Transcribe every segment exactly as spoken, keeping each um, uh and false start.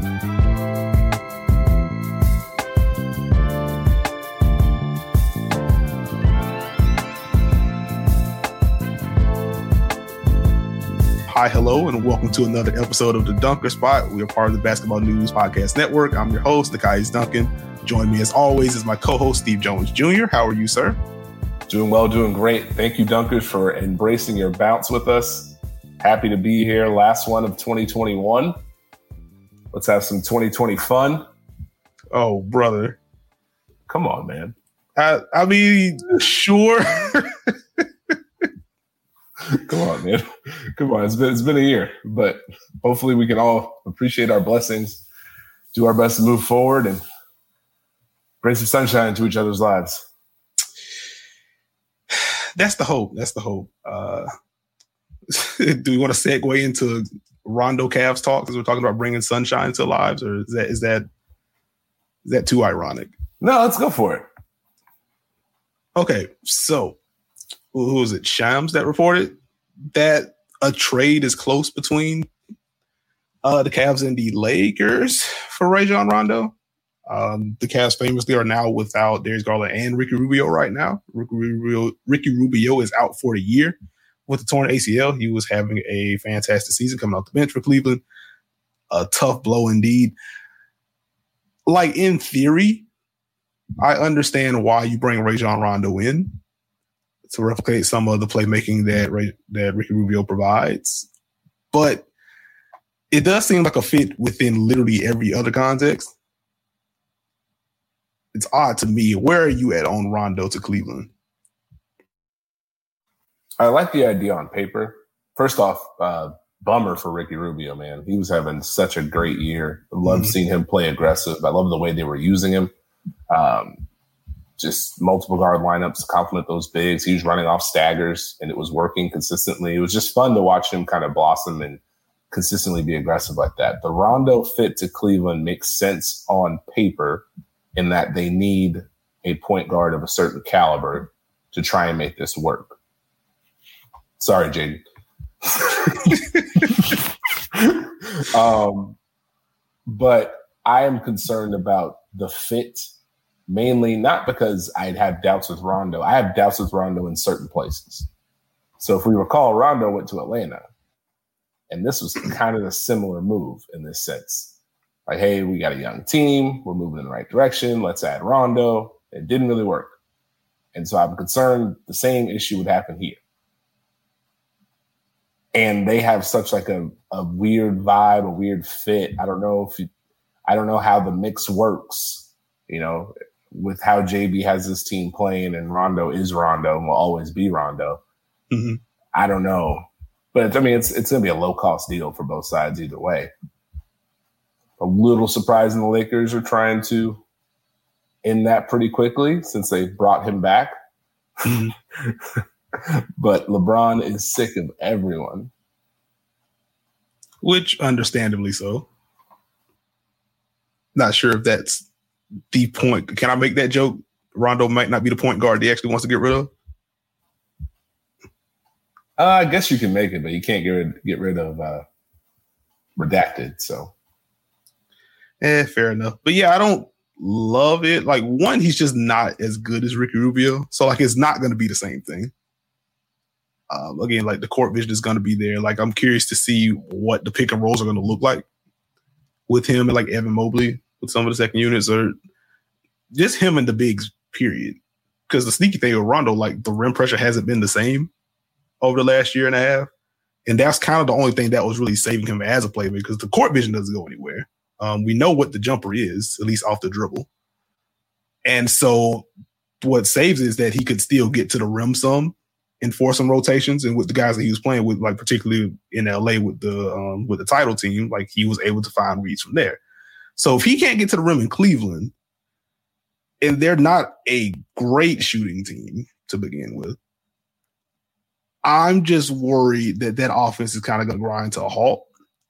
Hi, hello, and welcome to another episode of The Dunker Spot. We are part of the Basketball News Podcast Network. I'm your host, Nekias Duncan. Join me as always is my co-host, Steve Jones Junior How are you, sir? Doing well, doing great. Thank you, Dunkers, for embracing your bounce with us. Happy to be here. Last one of twenty twenty-one. Let's have some twenty twenty fun. Oh, brother. Come on, man. I, I mean, sure. Come on, man. Come on. It's been it's been a year, but hopefully we can all appreciate our blessings, do our best to move forward, and bring some sunshine into each other's lives. That's the hope. That's the hope. Uh, do we want to segue into Rondo Cavs talk because we're talking about bringing sunshine into lives, or is that is that is that too ironic? No, let's go for it. Okay, so who was it? Shams that reported that a trade is close between uh, the Cavs and the Lakers for Rajon Rondo. Um, the Cavs famously are now without Darius Garland and Ricky Rubio right now. Ricky Rubio, Ricky Rubio is out for the year with the torn A C L. He was having a fantastic season coming off the bench for Cleveland. A tough blow indeed. Like, in theory, I understand why you bring Rajon Rondo in to replicate some of the playmaking that Ray, that Ricky Rubio provides. But it does seem like a fit within literally every other context. It's odd to me. Where are you at on Rondo to Cleveland? I like the idea on paper. First off, uh, bummer for Ricky Rubio, man. He was having such a great year. I loved mm-hmm. seeing him play aggressive. I love the way they were using him. Um, just multiple guard lineups to complement those bigs. He was running off staggers, and it was working consistently. It was just fun to watch him kind of blossom and consistently be aggressive like that. The Rondo fit to Cleveland makes sense on paper in that they need a point guard of a certain caliber to try and make this work. Sorry, Jaden. um, but I am concerned about the fit, mainly not because I'd have doubts with Rondo. I have doubts with Rondo in certain places. So if we recall, Rondo went to Atlanta, and this was kind of a similar move in this sense. Like, hey, we got a young team. We're moving in the right direction. Let's add Rondo. It didn't really work. And so I'm concerned the same issue would happen here. And they have such like a, a weird vibe, a weird fit. I don't know if you, I don't know how the mix works, you know, with how J B has this team playing and Rondo is Rondo and will always be Rondo. Mm-hmm. I don't know. But I mean, it's, it's going to be a low cost deal for both sides either way. A little surprising the Lakers are trying to end that pretty quickly since they brought him back. Mm-hmm. But LeBron is sick of everyone. Which, understandably so. Not sure if that's the point. Can I make that joke? Rondo might not be the point guard he actually wants to get rid of? Uh, I guess you can make it, but you can't get rid, get rid of uh, redacted, so. Eh, fair enough. But yeah, I don't love it. Like, one, he's just not as good as Ricky Rubio. So, like, it's not going to be the same thing. Um, again, like, the court vision is going to be there. Like, I'm curious to see what the pick and rolls are going to look like with him and, like, Evan Mobley with some of the second units, or just him and the bigs, period. Because the sneaky thing with Rondo, like, the rim pressure hasn't been the same over the last year and a half. And that's kind of the only thing that was really saving him as a playmaker, because the court vision doesn't go anywhere. Um, we know what the jumper is, at least off the dribble. And so what saves is that he could still get to the rim some and force some rotations. And with the guys that he was playing with, like particularly in L A with the um, with the title team, like he was able to find reads from there. So if he can't get to the rim in Cleveland, and they're not a great shooting team to begin with, I'm just worried that that offense is kind of going to grind to a halt.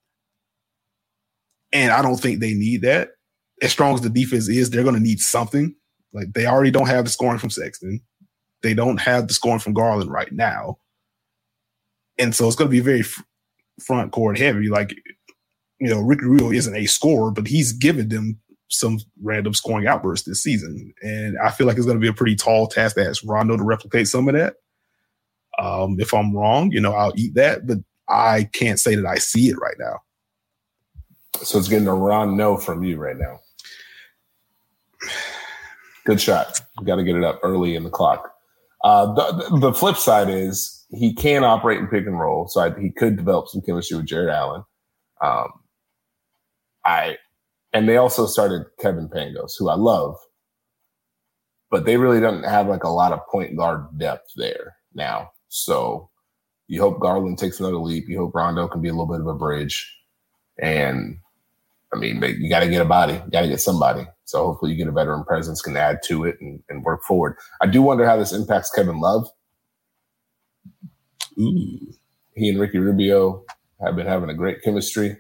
And I don't think they need that. As strong as the defense is, they're going to need something. Like, they already don't have the scoring from Sexton. They don't have the scoring from Garland right now. And so it's going to be very f- front court heavy. Like, you know, Ricky Rubio isn't a scorer, but he's given them some random scoring outbursts this season. And I feel like it's going to be a pretty tall task to ask Rondo to replicate some of that. Um, if I'm wrong, you know, I'll eat that, but I can't say that I see it right now. So it's getting a Ron no from you right now. Good shot. You got to get it up early in the clock. Uh, the, the flip side is he can operate in pick and roll, so I, he could develop some chemistry with Jared Allen. Um, I and they also started Kevin Pangos, who I love, but they really don't have like a lot of point guard depth there now. So you hope Garland takes another leap. You hope Rondo can be a little bit of a bridge, and I mean, they, you got to get a body, you got to get somebody. So hopefully you get a veteran presence, can add to it and, and work forward. I do wonder how this impacts Kevin Love. Ooh. He and Ricky Rubio have been having a great chemistry.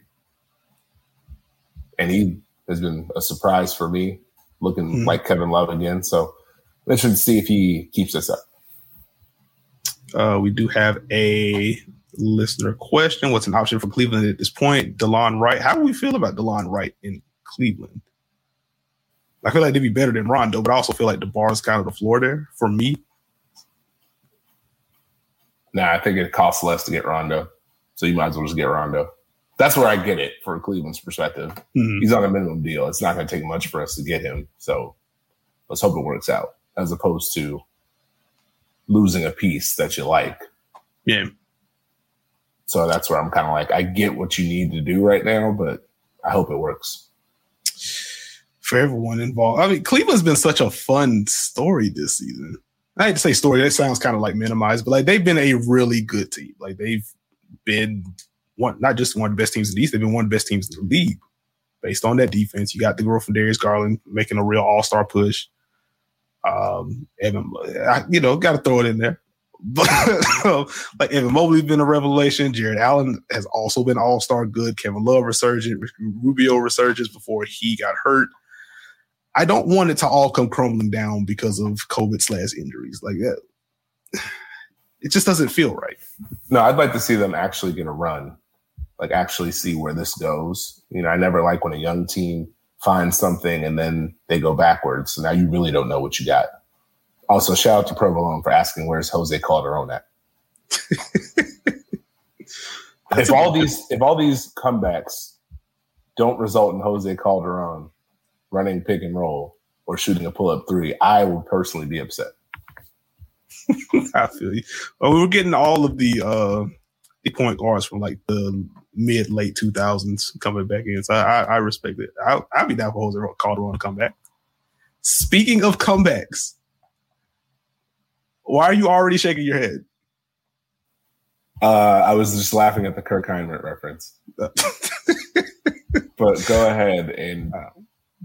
And he has been a surprise for me, looking mm. like Kevin Love again. So I'm interested to see if he keeps this up. Uh, we do have a listener question. What's an option for Cleveland at this point? DeLon Wright. How do we feel about DeLon Wright in Cleveland? I feel like they'd be better than Rondo, but I also feel like the bar is kind of the floor there for me. Nah, I think it costs less to get Rondo. So you might as well just get Rondo. That's where I get it for Cleveland's perspective. Mm-hmm. He's on a minimum deal. It's not going to take much for us to get him. So let's hope it works out as opposed to losing a piece that you like. Yeah. So that's where I'm kind of like, I get what you need to do right now, but I hope it works. For everyone involved. I mean, Cleveland's been such a fun story this season. I hate to say story, that sounds kind of like minimized, but like they've been a really good team. Like they've been one, not just one of the best teams in the East, they've been one of the best teams in the league. Based on that defense, you got the growth from Darius Garland making a real all-star push. Um, Evan, I, you know, got to throw it in there. But like Evan Mobley's been a revelation. Jared Allen has also been all-star good. Kevin Love resurgent. Rubio resurgence before he got hurt. I don't want it to all come crumbling down because of COVID slash injuries like that. It just doesn't feel right. No, I'd like to see them actually get a run, like actually see where this goes. You know, I never like when a young team finds something and then they go backwards. So now you really don't know what you got. Also, shout out to Provolone for asking where's Jose Calderon at. if all these if all these comebacks don't result in Jose Calderon running pick and roll or shooting a pull-up three, I will personally be upset. I feel you. Well, we were getting all of the uh, the point guards from like the mid late two thousands coming back in, so I, I respect it. I, I'd be down for Jose Calderon to come back. Speaking of comebacks, why are you already shaking your head? Uh, I was just laughing at the Kirk Hinrich reference. But go ahead and. Uh,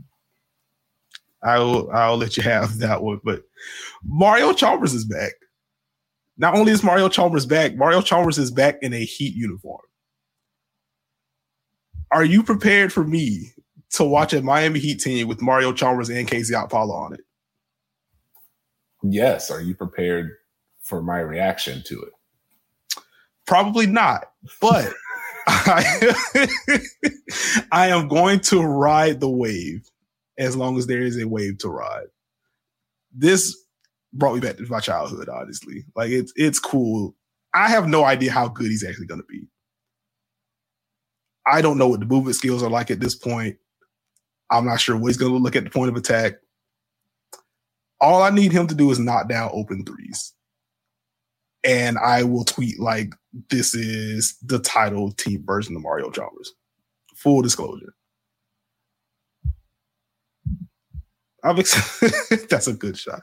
I'll I'll let you have that one. But Mario Chalmers is back. Not only is Mario Chalmers back, Mario Chalmers is back in a Heat uniform. Are you prepared for me to watch a Miami Heat team with Mario Chalmers and K Z Okpala on it? Yes. Are you prepared for my reaction to it? Probably not, but I, I am going to ride the wave. As long as there is a wave to ride. This brought me back to my childhood, honestly. Like, it's it's cool. I have no idea how good he's actually going to be. I don't know what the movement skills are like at this point. I'm not sure what he's going to look at the point of attack. All I need him to do is knock down open threes. And I will tweet like, this is the title team version of Mario Chalmers. Full disclosure. I'm excited. That's a good shot.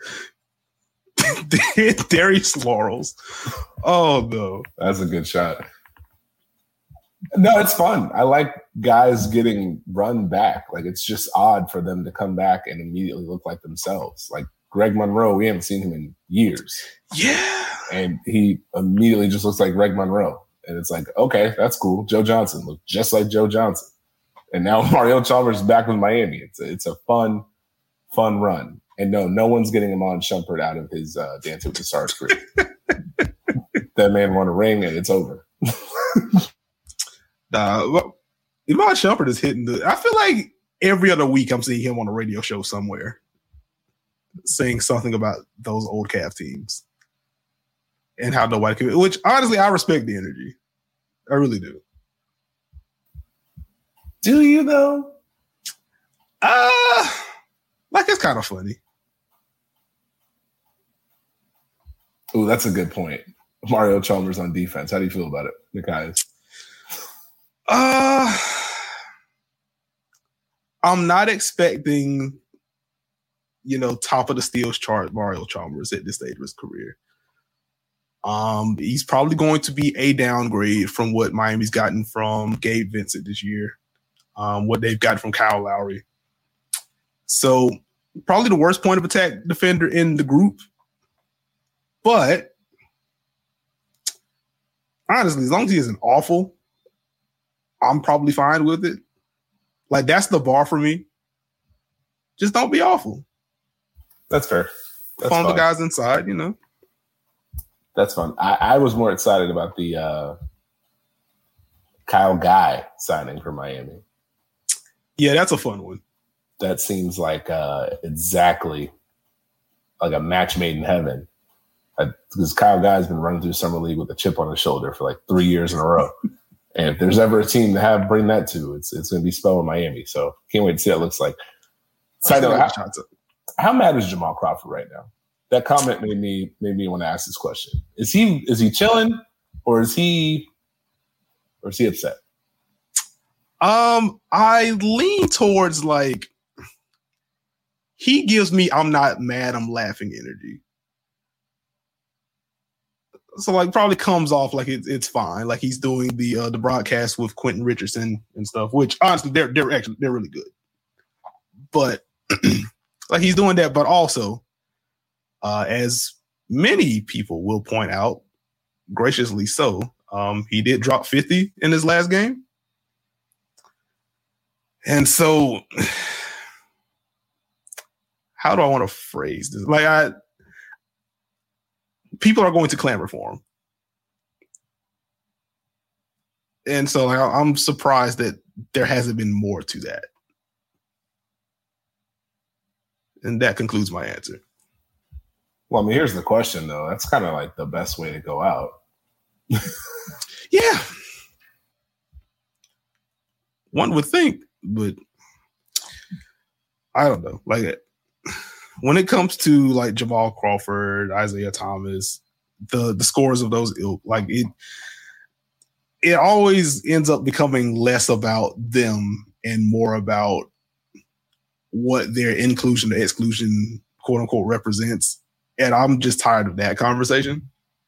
Darius Laurels. Oh, no. That's a good shot. No, it's fun. I like guys getting run back. Like, it's just odd for them to come back and immediately look like themselves. Like, Greg Monroe, we haven't seen him in years. Yeah. And he immediately just looks like Greg Monroe. And it's like, okay, that's cool. Joe Johnson looked just like Joe Johnson. And now Mario Chalmers is back with Miami. It's a, it's a fun Fun run. And no, no one's getting Iman Shumpert out of his uh, Dancing with the Stars career. That man won a ring and it's over. uh, well, Iman Shumpert is hitting the. I feel like every other week I'm seeing him on a radio show somewhere saying something about those old Cavs teams and how nobody can. Which honestly, I respect the energy. I really do. Do you though? Uh like it's kind of funny. Oh, that's a good point. Mario Chalmers on defense. How do you feel about it, Nikias? Uh, I'm not expecting, you know, top of the steals chart Mario Chalmers at this stage of his career. Um, he's probably going to be a downgrade from what Miami's gotten from Gabe Vincent this year, um, what they've gotten from Kyle Lowry. So probably the worst point of attack defender in the group. But honestly, as long as he isn't awful, I'm probably fine with it. Like, that's the bar for me. Just don't be awful. That's fair. That's Phone the fine. guys inside, you know. That's fun. I, I was more excited about the uh, Kyle Guy signing for Miami. Yeah, that's a fun one. That seems like uh, exactly like a match made in heaven. Because Kyle Guy's been running through summer league with a chip on his shoulder for like three years in a row. And if there's ever a team to have bring that to, it's it's going to be Spell in Miami. So can't wait to see what it looks like. Side note, how, how mad is Jamal Crawford right now? That comment made me made me want to ask this question. Is he is he chilling or is he or is he upset? Um, I lean towards like he gives me I'm not mad, I'm laughing energy. So like probably comes off like it, it's fine. Like he's doing the uh, the broadcast with Quentin Richardson and stuff, which honestly they're they're actually they're really good. But like he's doing that, but also uh, as many people will point out, graciously so, um, he did drop fifty in his last game, and so how do I want to phrase this? Like I. People are going to clamor for him. And so like, I'm surprised that there hasn't been more to that. And that concludes my answer. Well, I mean, here's the question, though. That's kind of like the best way to go out. Yeah. One would think, but I don't know. Like, when it comes to like Jamal Crawford, Isaiah Thomas, the the scores of those ilk, like it, it always ends up becoming less about them and more about what their inclusion or exclusion, quote unquote, represents. And I'm just tired of that conversation.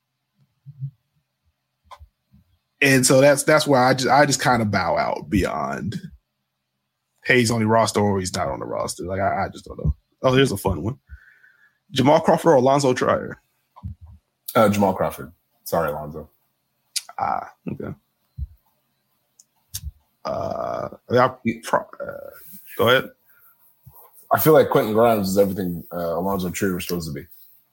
And so that's that's where I just I just kind of bow out beyond, hey, he's on the roster or he's not on the roster. Like I, I just don't know. Oh, here's a fun one. Jamal Crawford or Alonzo Trier? Uh, Jamal Crawford. Sorry, Alonzo. Ah, okay. Uh, yeah, uh, go ahead. I feel like Quentin Grimes is everything uh, Alonzo Trier was supposed to be.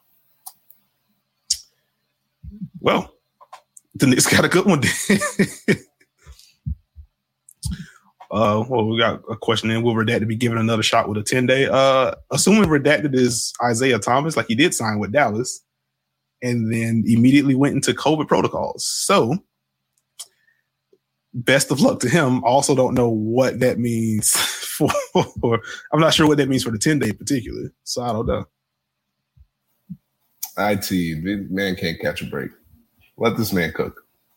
Well, the Knicks got a good one. Uh, well, we got a question in. Will Redacted be given another shot with a ten-day? Uh, assuming Redacted is Isaiah Thomas, like he did sign with Dallas, and then immediately went into COVID protocols. So, best of luck to him. Also don't know what that means for, for I'm not sure what that means for the ten-day in particular. So, I don't know. I T, the man can't catch a break. Let this man cook.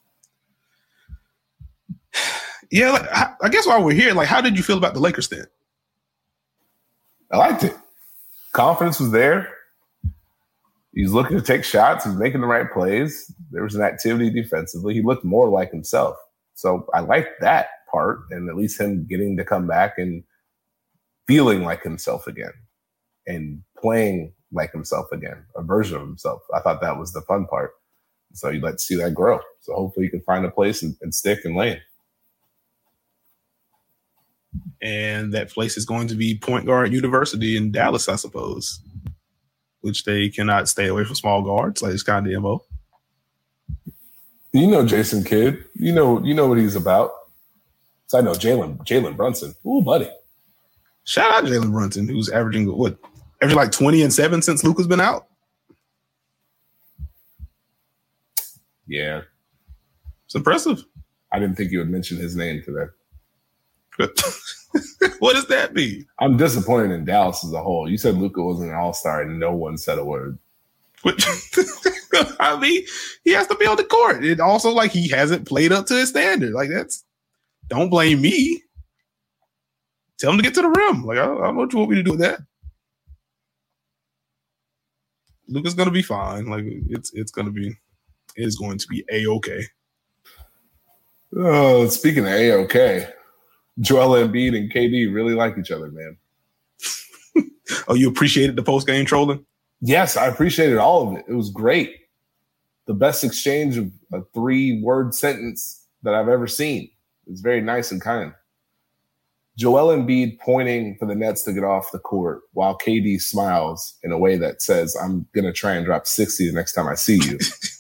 Yeah, like, I guess while we're here, like, how did you feel about the Lakers stint? I liked it. Confidence was there. He's looking to take shots. He's making the right plays. There was an activity defensively. He looked more like himself. So I liked that part, and at least him getting to come back and feeling like himself again and playing like himself again, a version of himself. I thought that was the fun part. So you'd like to see that grow. So hopefully you can find a place and, and stick and lane. And that place is going to be Point Guard University in Dallas, I suppose, which they cannot stay away from small guards. Like it's kind of the M O. You know Jason Kidd. You know you know what he's about. So I know Jalen Jalen Brunson. Ooh, buddy. Shout out Jalen Brunson, who's averaging what? Averaging like twenty and seven since Luka's been out. Yeah. It's impressive. I didn't think you would mention his name today. What does that mean? I'm disappointed in Dallas as a whole. You said Luka wasn't an all-star and no one said a word. I mean, he has to be on the court. It also like he hasn't played up to his standard. Like that's don't blame me. Tell him to get to the rim. Like I, I don't know what you want me to do with that. Luka's gonna be fine. Like it's it's gonna be it's going to be a-okay. Oh, speaking of a-okay, Joel Embiid and K D really like each other, man. Oh, you appreciated the post-game trolling? Yes, I appreciated all of it. It was great. The best exchange of a three-word sentence that I've ever seen. It's very nice and kind. Joel Embiid pointing for the Nets to get off the court while K D smiles in a way that says, I'm going to try and drop sixty the next time I see you.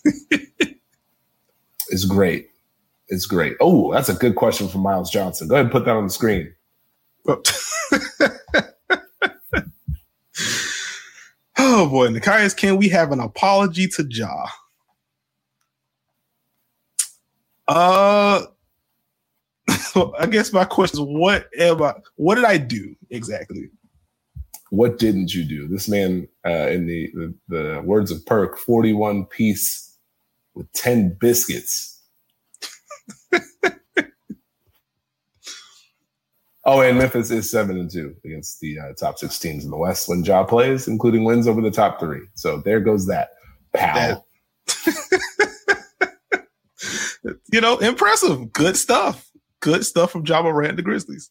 It's great. It's great. Oh, that's a good question from Miles Johnson. Go ahead and put that on the screen. Oh, boy. Nikias, can we have an apology to Ja? Uh, I guess my question is, what am I, what did I do exactly? What didn't you do? This man, uh, in the, the, the words of Perk, forty-one piece with ten biscuits. Oh, and Memphis is seven and two against the uh, top six teams in the West when Ja plays, including wins over the top three. So there goes that, pal. That, you know, impressive, good stuff, good stuff from Ja Morant and the Grizzlies.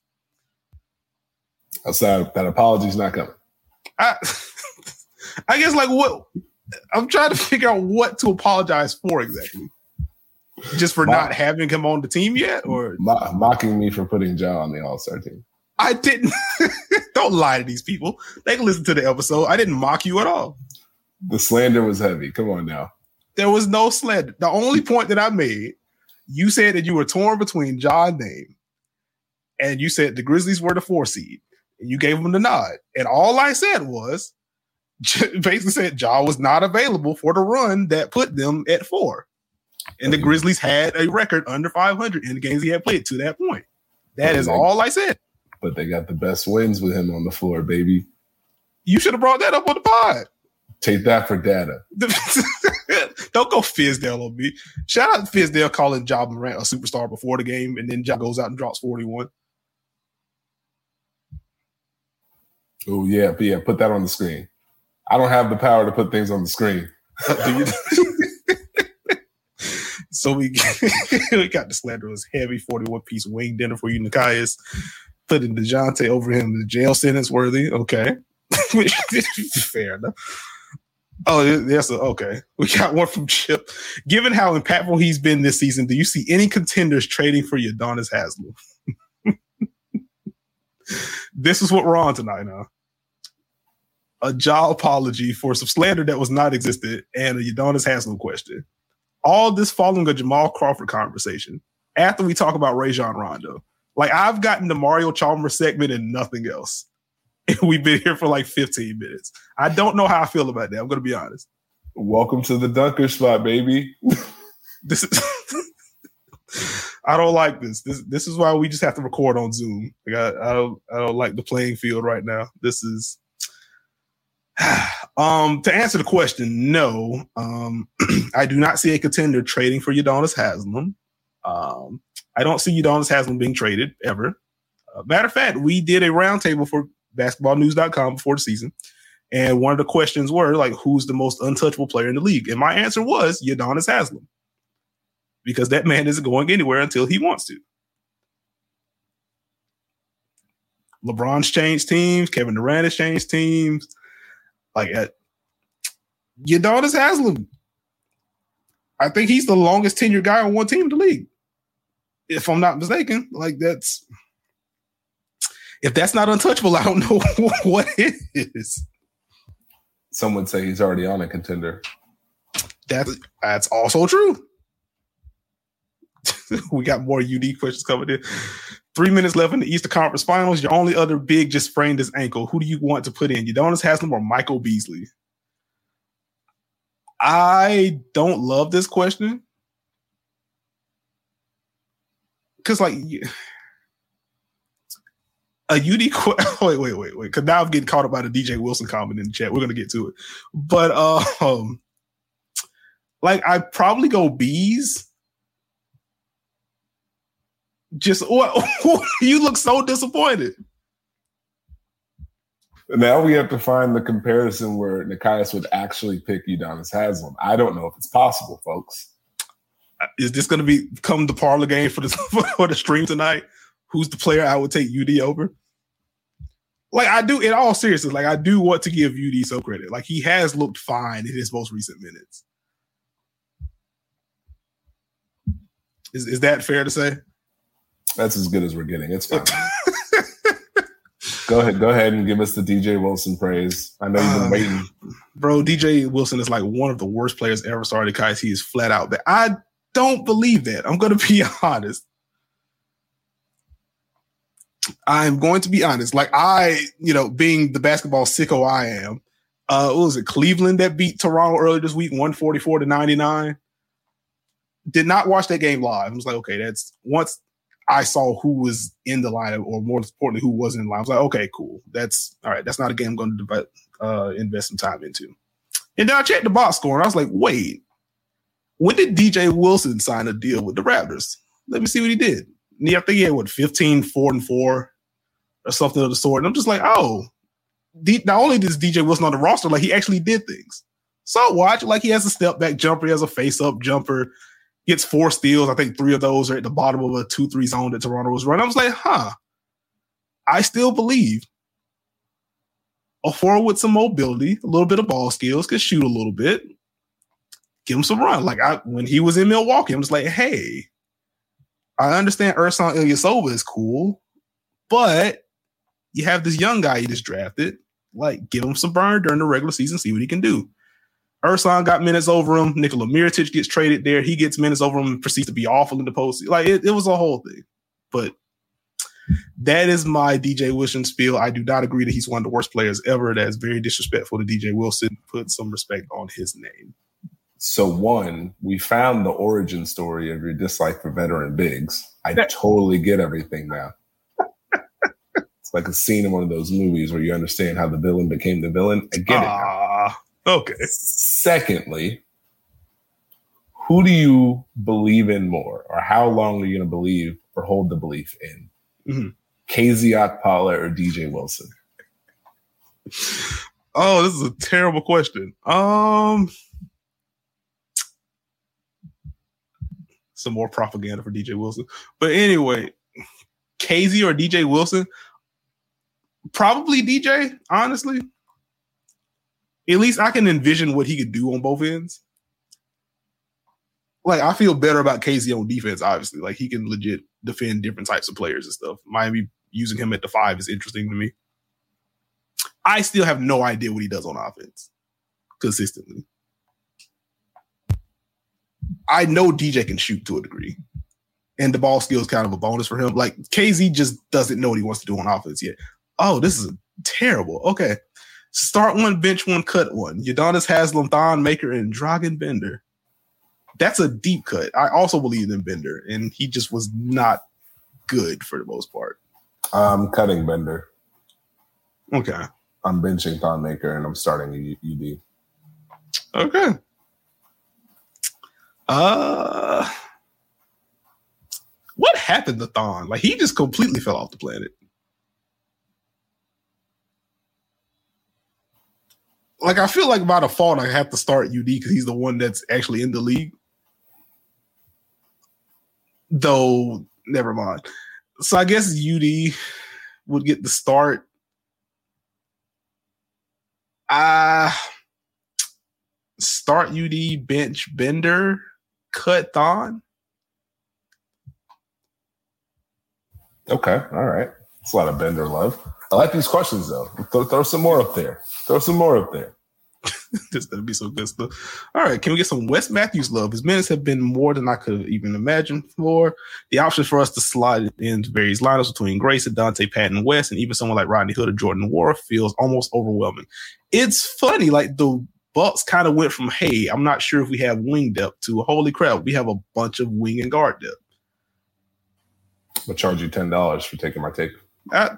So that apology's not coming. I, I guess, like, what I'm trying to figure out what to apologize for exactly. Just for Mock, not having him on the team yet, or mo- mocking me for putting Ja on the All-Star team. I didn't. Don't lie to these people. They can listen to the episode. I didn't mock you at all. The slander was heavy. Come on now. There was no slander. The only point that I made, you said that you were torn between Ja and Dame, and you said the Grizzlies were the four seed, and you gave them the nod. And all I said was, basically said Ja was not available for the run that put them at four. And the Grizzlies had a record under five hundred in the games he had played to that point. That is all I said. But they got the best wins with him on the floor, baby. You should have brought that up on the pod. Take that for data. Don't go Fizdale on me. Shout out to Fizdale calling Ja Morant a superstar before the game, and then Ja goes out and drops forty-one. Oh, yeah. But yeah, put that on the screen. I don't have the power to put things on the screen. So we, we got the slanderous heavy forty-one piece wing dinner for you, Nikias. Putting DeJounte over him, the jail sentence worthy. Okay. Fair enough. Oh, yes. Okay. We got one from Chip. Given how impactful he's been this season, do you see any contenders trading for Udonis Haslem? This is what we're on tonight now. A Ja apology for some slander that was not existed and a Udonis Haslem question. All this following a Jamal Crawford conversation after we talk about Rajon Rondo. Like, I've gotten the Mario Chalmers segment and nothing else. And we've been here for like fifteen minutes. I don't know how I feel about that. I'm going to be honest. Welcome to the dunker spot, baby. This is I don't like this. This this is why we just have to record on Zoom. Like I, I don't I don't like the playing field right now. This is um to answer the question, no. Um I do not see a contender trading for Udonis Haslem. Um I don't see Udonis Haslem being traded ever. Uh, matter of fact, we did a roundtable for basketball news dot com before the season. And one of the questions were like, who's the most untouchable player in the league? And my answer was Udonis Haslem. Because that man isn't going anywhere until he wants to. LeBron's changed teams. Kevin Durant has changed teams. Like, uh, Udonis Haslem. I think he's the longest tenured guy on one team in the league. If I'm not mistaken. Like, that's... If that's not untouchable, I don't know what it is. Some would say he's already on a contender. That's, that's also true. We got more U D questions coming in. Three minutes left in the Eastern Conference Finals. Your only other big just sprained his ankle. Who do you want to put in? Udonis Haslem or Michael Beasley? I don't love this question. Because, like, a U D qu- wait, wait, wait, wait. Because now I'm getting caught up by the D J Wilson comment in the chat. We're going to get to it. But, uh, um, like, I'd probably go Bees. Just what? You look so disappointed. Now we have to find the comparison where Nekias would actually pick Udonis Haslem. I don't know if it's possible, folks. Is this going to be come the parlor game for the for the stream tonight? Who's the player I would take U D over? Like, I do, in all seriousness, like, I do want to give U D some credit. Like, he has looked fine in his most recent minutes. Is is that fair to say? That's as good as we're getting. It's fine. Go ahead. Go ahead and give us the D J Wilson praise. I know you've been uh, waiting. Bro, D J Wilson is like one of the worst players ever started because he is flat out bad. I don't believe that. I'm going to be honest. I'm going to be honest. Like, I, you know, being the basketball sicko I am, uh, what was it, Cleveland that beat Toronto earlier this week, one forty-four to ninety-nine? Did not watch that game live. I was like, okay, that's once I saw who was in the lineup, or more importantly, who wasn't in the lineup. I was like, okay, cool. That's all right. That's not a game I'm going to uh, invest some time into. And then I checked the box score, and I was like, wait, when did D J Wilson sign a deal with the Raptors? Let me see what he did. And I think he had, what, fifteen, four, and four or something of the sort. And I'm just like, oh, D- not only is D J Wilson on the roster, like, he actually did things. So watch, like, he has a step-back jumper. He has a face-up jumper. Gets four steals. I think three of those are at the bottom of a two three zone that Toronto was running. I was like, huh. I still believe a forward with some mobility, a little bit of ball skills, can shoot a little bit. Give him some run. Like, I, when he was in Milwaukee, I'm just like, hey, I understand Ersan Ilyasova is cool, but you have this young guy you just drafted. Like, give him some burn during the regular season, see what he can do. Ersan got minutes over him. Nikola Mirotic gets traded there. He gets minutes over him and proceeds to be awful in the post. Like, it, it was a whole thing. But that is my D J Wilson spiel. I do not agree that he's one of the worst players ever. That is very disrespectful to D J Wilson. Put some respect on his name. So, one, we found the origin story of your dislike for veteran bigs. I totally get everything now. It's like a scene in one of those movies where you understand how the villain became the villain. I get uh, it now. Okay. Secondly, who do you believe in more, or how long are you going to believe or hold the belief in? Mm-hmm. K Z Okpala or D J Wilson? Oh, this is a terrible question. Um, some more propaganda for D J Wilson. But anyway, K Z or D J Wilson? Probably D J, honestly. At least I can envision what he could do on both ends. Like, I feel better about K Z on defense, obviously. Like, he can legit defend different types of players and stuff. Miami using him at the five is interesting to me. I still have no idea what he does on offense consistently. I know D J can shoot to a degree, and the ball skill is kind of a bonus for him. Like, K Z just doesn't know what he wants to do on offense yet. Oh, this is terrible. Okay. Start one, bench one, cut one. Udonis Haslem, Thon Maker, and Dragan Bender. That's a deep cut. I also believe in Bender, and he just was not good for the most part. I'm cutting Bender. Okay. I'm benching Thon Maker, and I'm starting U D. Okay. Uh, what happened to Thon? Like, he just completely fell off the planet. Like, I feel like by default I have to start U D because he's the one that's actually in the league. Though, never mind. So I guess U D would get the start. Uh, start U D, bench Bender, cut Thon. Okay, all right. It's a lot of Bender love. I like these questions, though. Throw, throw some more up there. Throw some more up there. This is going to be some good stuff. All right, can we get some Wes Matthews love? His minutes have been more than I could have even imagined for. The options for us to slide into various lineups between Grayson, Dante, Patton, West, and even someone like Rodney Hood or Jordan Nwora feels almost overwhelming. It's funny, like the Bucks kind of went from, hey, I'm not sure if we have wing depth to, holy crap, we have a bunch of wing and guard depth. I'll charge you ten dollars for taking my take. I,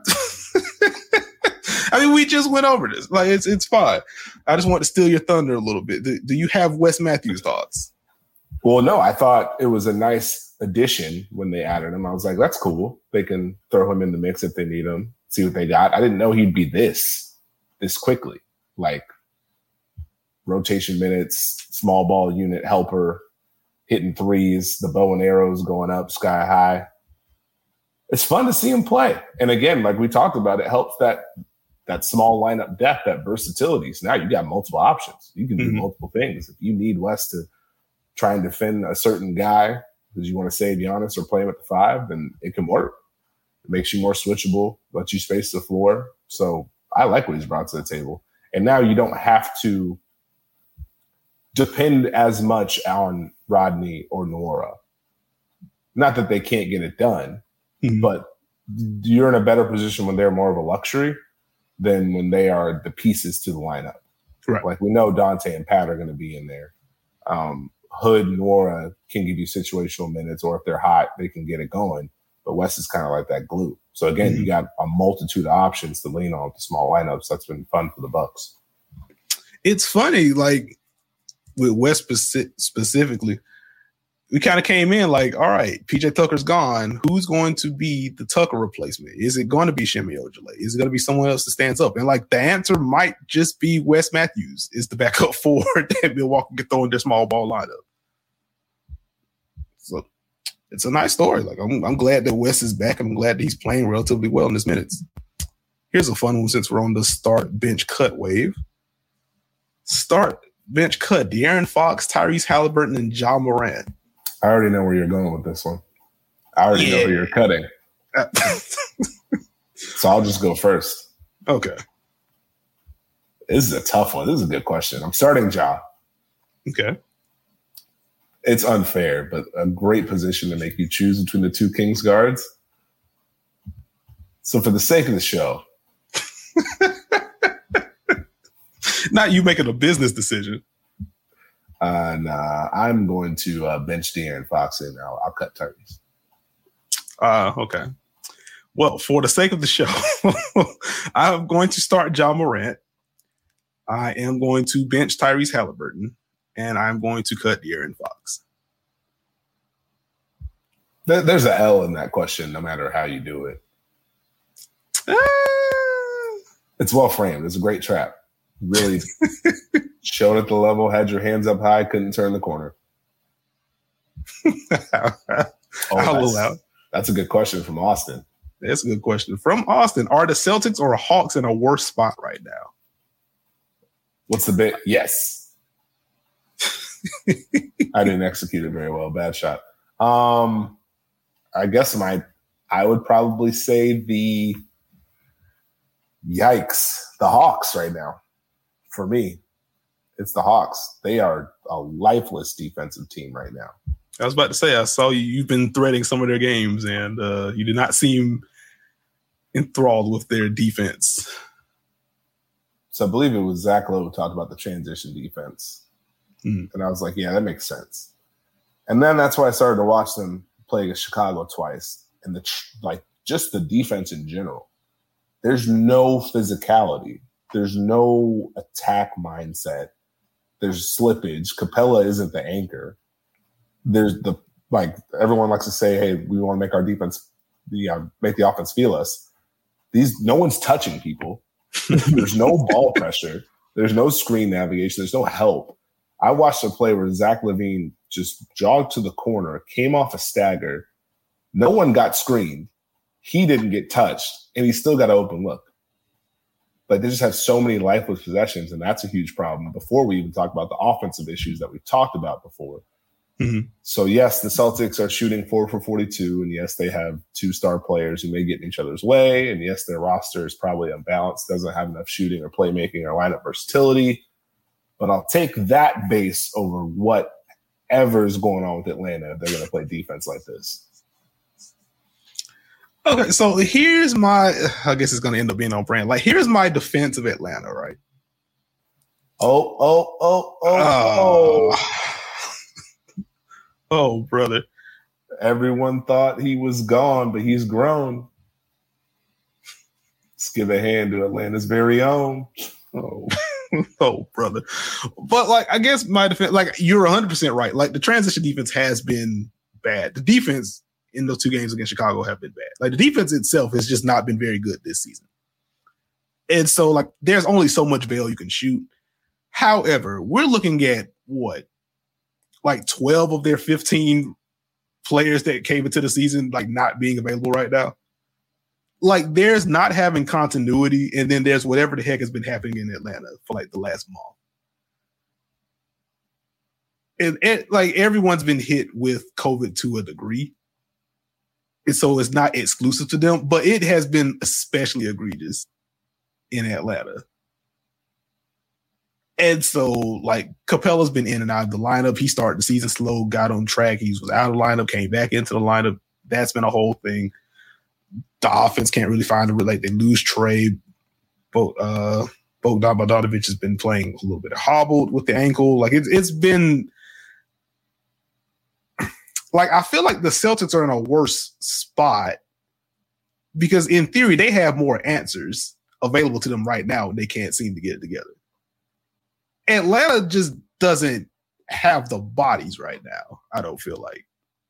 I mean, we just went over this. Like, it's it's fine. I just want to steal your thunder a little bit. Do, do you have Wes Matthews thoughts? Well, no, I thought it was a nice addition when they added him. I was like, that's cool. They can throw him in the mix if they need him, see what they got. I didn't know he'd be this, this quickly. Like, rotation minutes, small ball unit helper, hitting threes, the bow and arrows going up sky high. It's fun to see him play. And again, like we talked about, it helps that that small lineup depth, that versatility. So now you got multiple options. You can do mm-hmm. multiple things. If you need West to try and defend a certain guy because you want to save Giannis or play him at the five, then it can work. It makes you more switchable, lets you space the floor. So I like what he's brought to the table. And now you don't have to depend as much on Rodney or Nwora. Not that they can't get it done, mm-hmm. but you're in a better position when they're more of a luxury than when they are the pieces to the lineup. Right. Like we know Dante and Pat are going to be in there. Um, Hood and Nwora can give you situational minutes, or if they're hot, they can get it going. But West is kind of like that glue. So again, mm-hmm. you got a multitude of options to lean on with the small lineups. That's been fun for the Bucks. It's funny, like with West speci- specifically, we kind of came in like, all right, P J Tucker's gone. Who's going to be the Tucker replacement? Is it going to be Shemi Ojale? Is it going to be someone else that stands up? And like the answer might just be Wes Matthews is the backup forward that Milwaukee can throw in their small ball lineup. So it's a nice story. Like I'm, I'm glad that Wes is back. I'm glad that he's playing relatively well in his minutes. Here's a fun one since we're on the start bench cut wave. Start bench cut: De'Aaron Fox, Tyrese Halliburton, and Ja Morant. I already know where you're going with this one. I already yeah. know who you're cutting. So I'll just go first. Okay. This is a tough one. This is a good question. I'm starting Ja. Okay. It's unfair, but a great position to make you choose between the two Kings guards. So for the sake of the show. Not you making a business decision. Uh, nah, I'm going to uh, bench De'Aaron Fox and I'll, I'll cut Tyrese. Uh, okay. Well, for the sake of the show, I'm going to start Ja Morant. I am going to bench Tyrese Halliburton, and I'm going to cut De'Aaron Fox. There, there's an L in that question, no matter how you do it. Uh, it's well framed. It's a great trap. Really showed at the level, had your hands up high, couldn't turn the corner. oh, I'll allow. That's a good question from Austin. That's a good question. From Austin, are the Celtics or Hawks in a worse spot right now? What's the bit? Yes. I didn't execute it very well. Bad shot. Um, I guess my I would probably say the yikes, the Hawks right now. For me, it's the Hawks. They are a lifeless defensive team right now. I was about to say, I saw you. You've been threading some of their games, and uh, you did not seem enthralled with their defense. So I believe it was Zach Lowe who talked about the transition defense. Mm. And I was like, yeah, that makes sense. And then that's why I started to watch them play against Chicago twice. And the like just the defense in general. There's no physicality. There's no attack mindset. There's slippage. Capella isn't the anchor. There's the like everyone likes to say, hey, we want to make our defense, yeah, make the offense feel us. These no one's touching people. There's no ball pressure. There's no screen navigation. There's no help. I watched a play where Zach LaVine just jogged to the corner, came off a stagger. No one got screened. He didn't get touched, and he still got an open look. Like they just have so many lifeless possessions, and that's a huge problem. Before we even talk about the offensive issues that we've talked about before. Mm-hmm. So yes, the Celtics are shooting four for forty-two, and yes, they have two star players who may get in each other's way, and yes, their roster is probably unbalanced, doesn't have enough shooting or playmaking or lineup versatility. but I'll take that base over whatever is going on with Atlanta if they're going to play defense like this. Okay, so here's my, I guess it's going to end up being on brand. Like, here's my defense of Atlanta, right? Oh, oh, oh, oh, oh. Oh, brother. Everyone thought he was gone, but he's grown. Let's give a hand to Atlanta's very own. Oh, oh, brother. But, like, I guess my defense, like, you're one hundred percent right. Like, the transition defense has been bad. The defense in those two games against Chicago have been bad. Like, the defense itself has just not been very good this season. And so, like, there's only so much bail you can shoot. However, we're looking at what? Like twelve of their fifteen players that came into the season, like, not being available right now. Like, there's not having continuity, and then there's whatever the heck has been happening in Atlanta for like the last month. And it, like, everyone's been hit with COVID to a degree. And so it's not exclusive to them, but it has been especially egregious in Atlanta. And so, like, Capella's been in and out of the lineup. He started the season slow, got on track. He was out of the lineup, came back into the lineup. That's been a whole thing. The offense can't really find a like they lose Trey. Both uh Bogdan Bogdanovic has been playing a little bit hobbled with the ankle. Like, it's it's been like, I feel like the Celtics are in a worse spot because in theory they have more answers available to them right now and they can't seem to get it together. Atlanta just doesn't have the bodies right now, I don't feel like.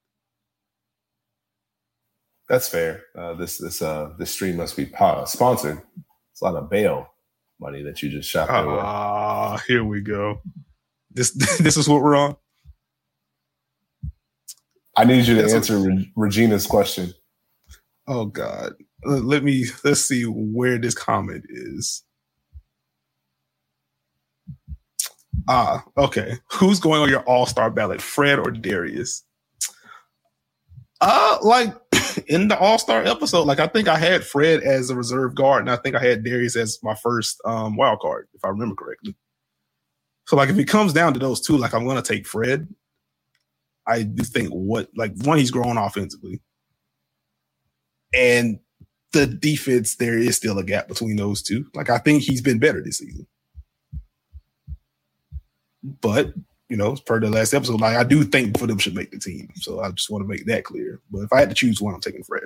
That's fair. Uh, this this uh this stream must be po- sponsored. It's a lot of bail money that you just shot. Ah, uh, here we go. This this is what we're on. I need you to That's answer Re- Regina's question. Oh God, let me let's see where this comment is. Ah, okay. Who's going on your all-star ballot, Fred or Darius? Uh, like in the all-star episode, like I think I had Fred as a reserve guard, and I think I had Darius as my first um, wild card, if I remember correctly. So, like, if it comes down to those two, like, I'm gonna take Fred. I do think what, like, one, he's growing offensively, and the defense, there is still a gap between those two. Like, I think he's been better this season. But, you know, per the last episode, like, I do think both of them should make the team. So I just want to make that clear. But if I had to choose one, I'm taking Fred.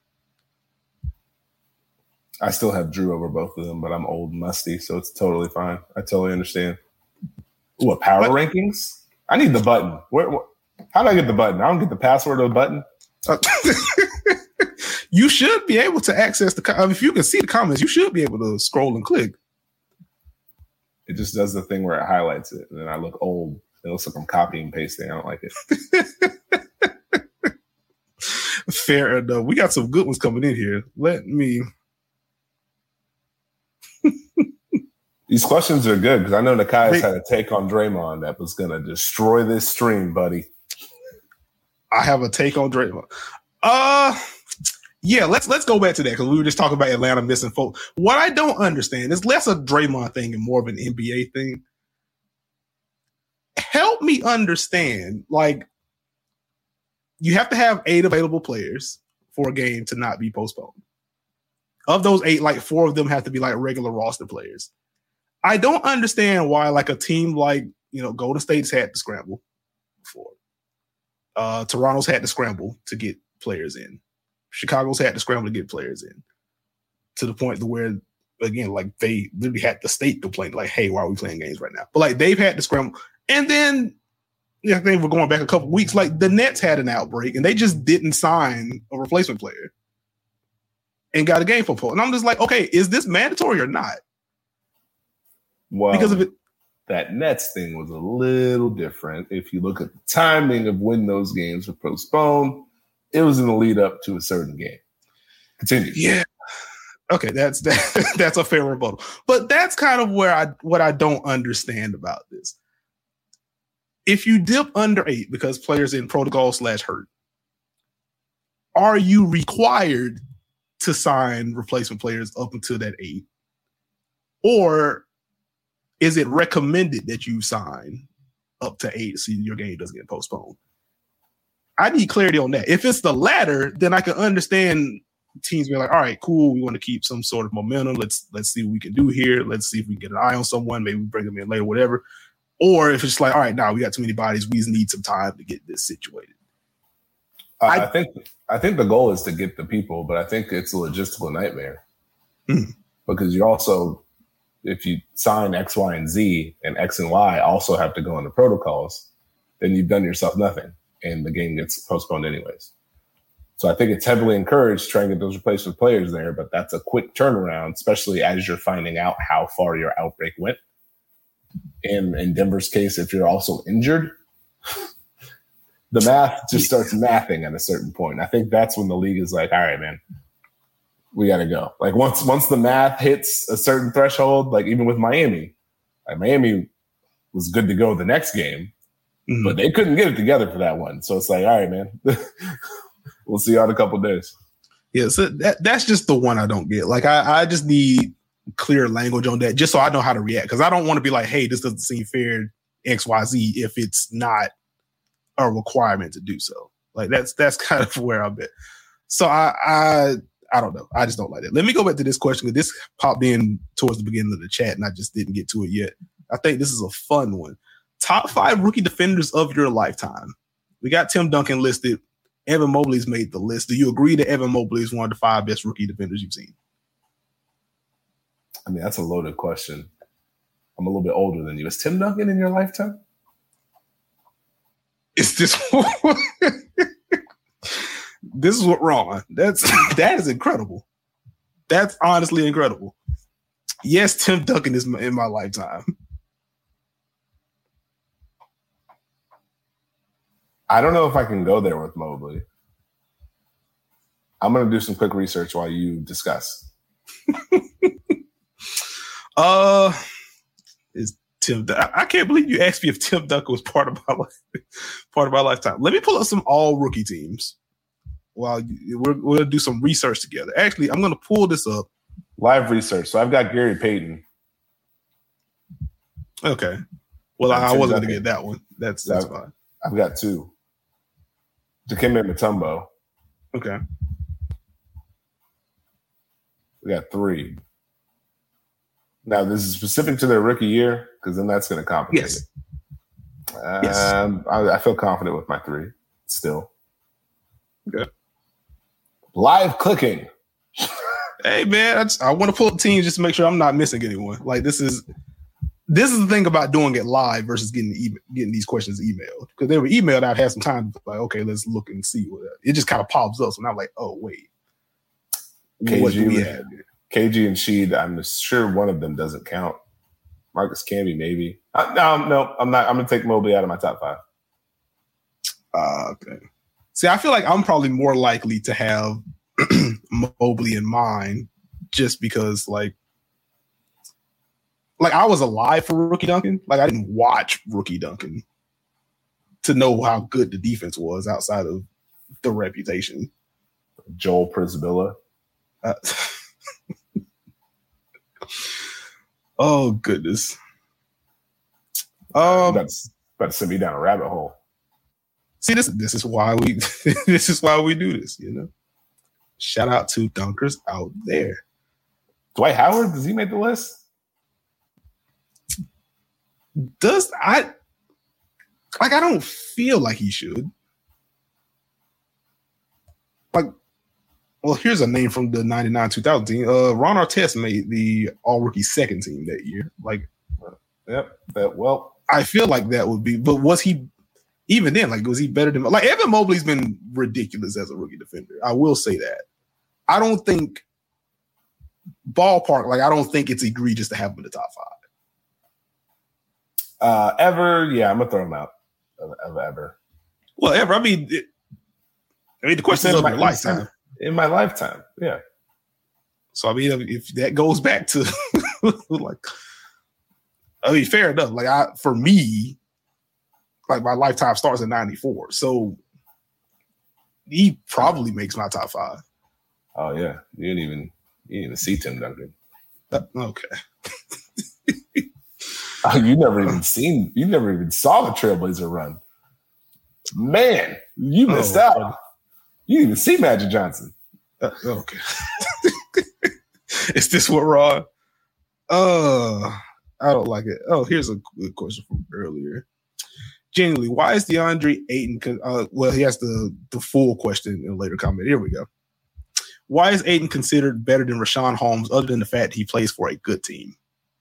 I still have Drew over both of them, but I'm old and musty, so it's totally fine. I totally understand. What, power what? rankings? I need the button. Where, where, how do I get the button? I don't get the password of the button. Uh, you should be able to access the I mean, if you can see the comments, you should be able to scroll and click. It just does the thing where it highlights it, and then I look old. It looks like I'm copying and pasting. I don't like it. Fair enough. We got some good ones coming in here. Let me. These questions are good because I know Nakai has had a take on Draymond that was going to destroy this stream, buddy. I have a take on Draymond. Uh, yeah, let's let's go back to that because we were just talking about Atlanta missing folks. What I don't understand is less a Draymond thing and more of an N B A thing. Help me understand, like, you have to have eight available players for a game to not be postponed. Of those eight, like, four of them have to be like regular roster players. I don't understand why, like, a team like, you know, Golden State's had to scramble before. Uh, Toronto's had to scramble to get players in. Chicago's had to scramble to get players in. To the point to where, again, like, they literally had the state complain, like, hey, why are we playing games right now? But, like, they've had to scramble. And then, yeah, I think we're going back a couple weeks, like, the Nets had an outbreak, and they just didn't sign a replacement player and got a game for Paul. And I'm just like, okay, is this mandatory or not? Well, because of it, that Nets thing was a little different. If you look at the timing of when those games were postponed, it was in the lead up to a certain game. Continue. Yeah. Okay, that's that, that's a fair rebuttal. But that's kind of where I what I don't understand about this. If you dip under eight because players in protocol slash hurt, are you required to sign replacement players up until that eight? Or is it recommended that you sign up to eight so your game doesn't get postponed? I need clarity on that. If it's the latter, then I can understand teams being like, all right, cool, we want to keep some sort of momentum. Let's let's see what we can do here. Let's see if we can get an eye on someone. Maybe we bring them in later, whatever. Or if it's like, all right, now we got too many bodies. We just need some time to get this situated. Uh, I, I think I think the goal is to get the people, but I think it's a logistical nightmare hmm. because you also, if you sign X, Y, and Z, and X and Y also have to go into protocols, then you've done yourself nothing, and the game gets postponed anyways. So I think it's heavily encouraged trying to get those replacement players there, but that's a quick turnaround, especially as you're finding out how far your outbreak went. And in Denver's case, if you're also injured, the math just starts mathing at a certain point. I think that's when the league is like, all right, man, we got to go. Like once once the math hits a certain threshold, like even with Miami, like Miami was good to go the next game, mm-hmm. but they couldn't get it together for that one. So it's like, all right, man, we'll see you in a couple of days. Yeah, so that, that's just the one I don't get. Like I, I just need clear language on that just so I know how to react. Because I don't want to be like, hey, this doesn't seem fair, X, Y, Z, if it's not a requirement to do so. Like that's that's kind of where I'm at. So I I I don't know. I just don't like it. Let me go back to this question because this popped in towards the beginning of the chat and I just didn't get to it yet. I think this is a fun one. Top five rookie defenders of your lifetime. We got Tim Duncan listed. Evan Mobley's made the list. Do you agree that Evan Mobley is one of the five best rookie defenders you've seen? I mean, that's a loaded question. I'm a little bit older than you. Is Tim Duncan in your lifetime? Is this this is what wrong? That's that is incredible. That's honestly incredible. Yes, Tim Duncan is in my lifetime. I don't know if I can go there with Mobley. I'm going to do some quick research while you discuss. uh, is Tim? I can't believe you asked me if Tim Duncan was part of my life, part of my lifetime. Let me pull up some all rookie teams. While you, we're, we're gonna do some research together. Actually, I'm gonna pull this up. Live research. So I've got Gary Payton. Okay. Well, I, I wasn't gonna get that one. That's that's I've, fine. I've got two. Dikembe Mutombo. Okay. We got three. Now, this is specific to their rookie year, because then that's going to complicate yes. it. Um, yes. I, I feel confident with my three still. Okay. Live clicking. Hey, man, I, just, I want to pull up teams just to make sure I'm not missing anyone. Like, this is this is the thing about doing it live versus getting e- getting these questions emailed. Because they were emailed, I'd have some time to be like, okay, let's look and see. What it just kind of pops up. So now I'm like, oh, wait. K G, what do we have? K G and Sheed, I'm sure one of them doesn't count. Marcus Camby, maybe. Uh, no, no, I'm not. I'm going to take Mobley out of my top five. Uh, okay. See, I feel like I'm probably more likely to have Mobley in mind just because, like, like I was alive for Rookie Duncan. Like, I didn't watch Rookie Duncan to know how good the defense was outside of the reputation. Joel Prisbilla. Uh, oh, goodness. Um, That's about to send me down a rabbit hole. See, this this is why we this is why we do this, you know. Shout out to dunkers out there. Dwight Howard, does he make the list? Does I like I don't feel like he should. Like, well, here's a name from the ninety-nine two thousand team. Uh, Ron Artest made the all rookie second team that year. Like, yep. That well, I feel like that would be, but was he even then? Like, was he better than like Evan Mobley's been ridiculous as a rookie defender? I will say that. I don't think ballpark, like I don't think it's egregious to have him in the top five. Uh, ever, yeah, I'm gonna throw him out of, of ever. Well, ever. I mean, it, I mean, the question is of your lifetime. In my lifetime, yeah. So I mean, if that goes back to like, I mean, fair enough. Like, I for me, like my lifetime starts in ninety-four, so he probably makes my top five. Oh yeah, you didn't even you didn't even see Tim Duncan. Uh, okay. Oh, you never even seen, you never even saw the Trailblazer run. Man, you missed oh, out. Funny. You didn't even see Magic Johnson. Uh, okay. Is this what Raw? Uh, I don't like it. Oh, here's a good question from earlier. Genuinely, why is DeAndre Ayton? Uh, well, he has the, the full question in a later comment. Here we go. Why is Ayton considered better than Richaun Holmes other than the fact he plays for a good team?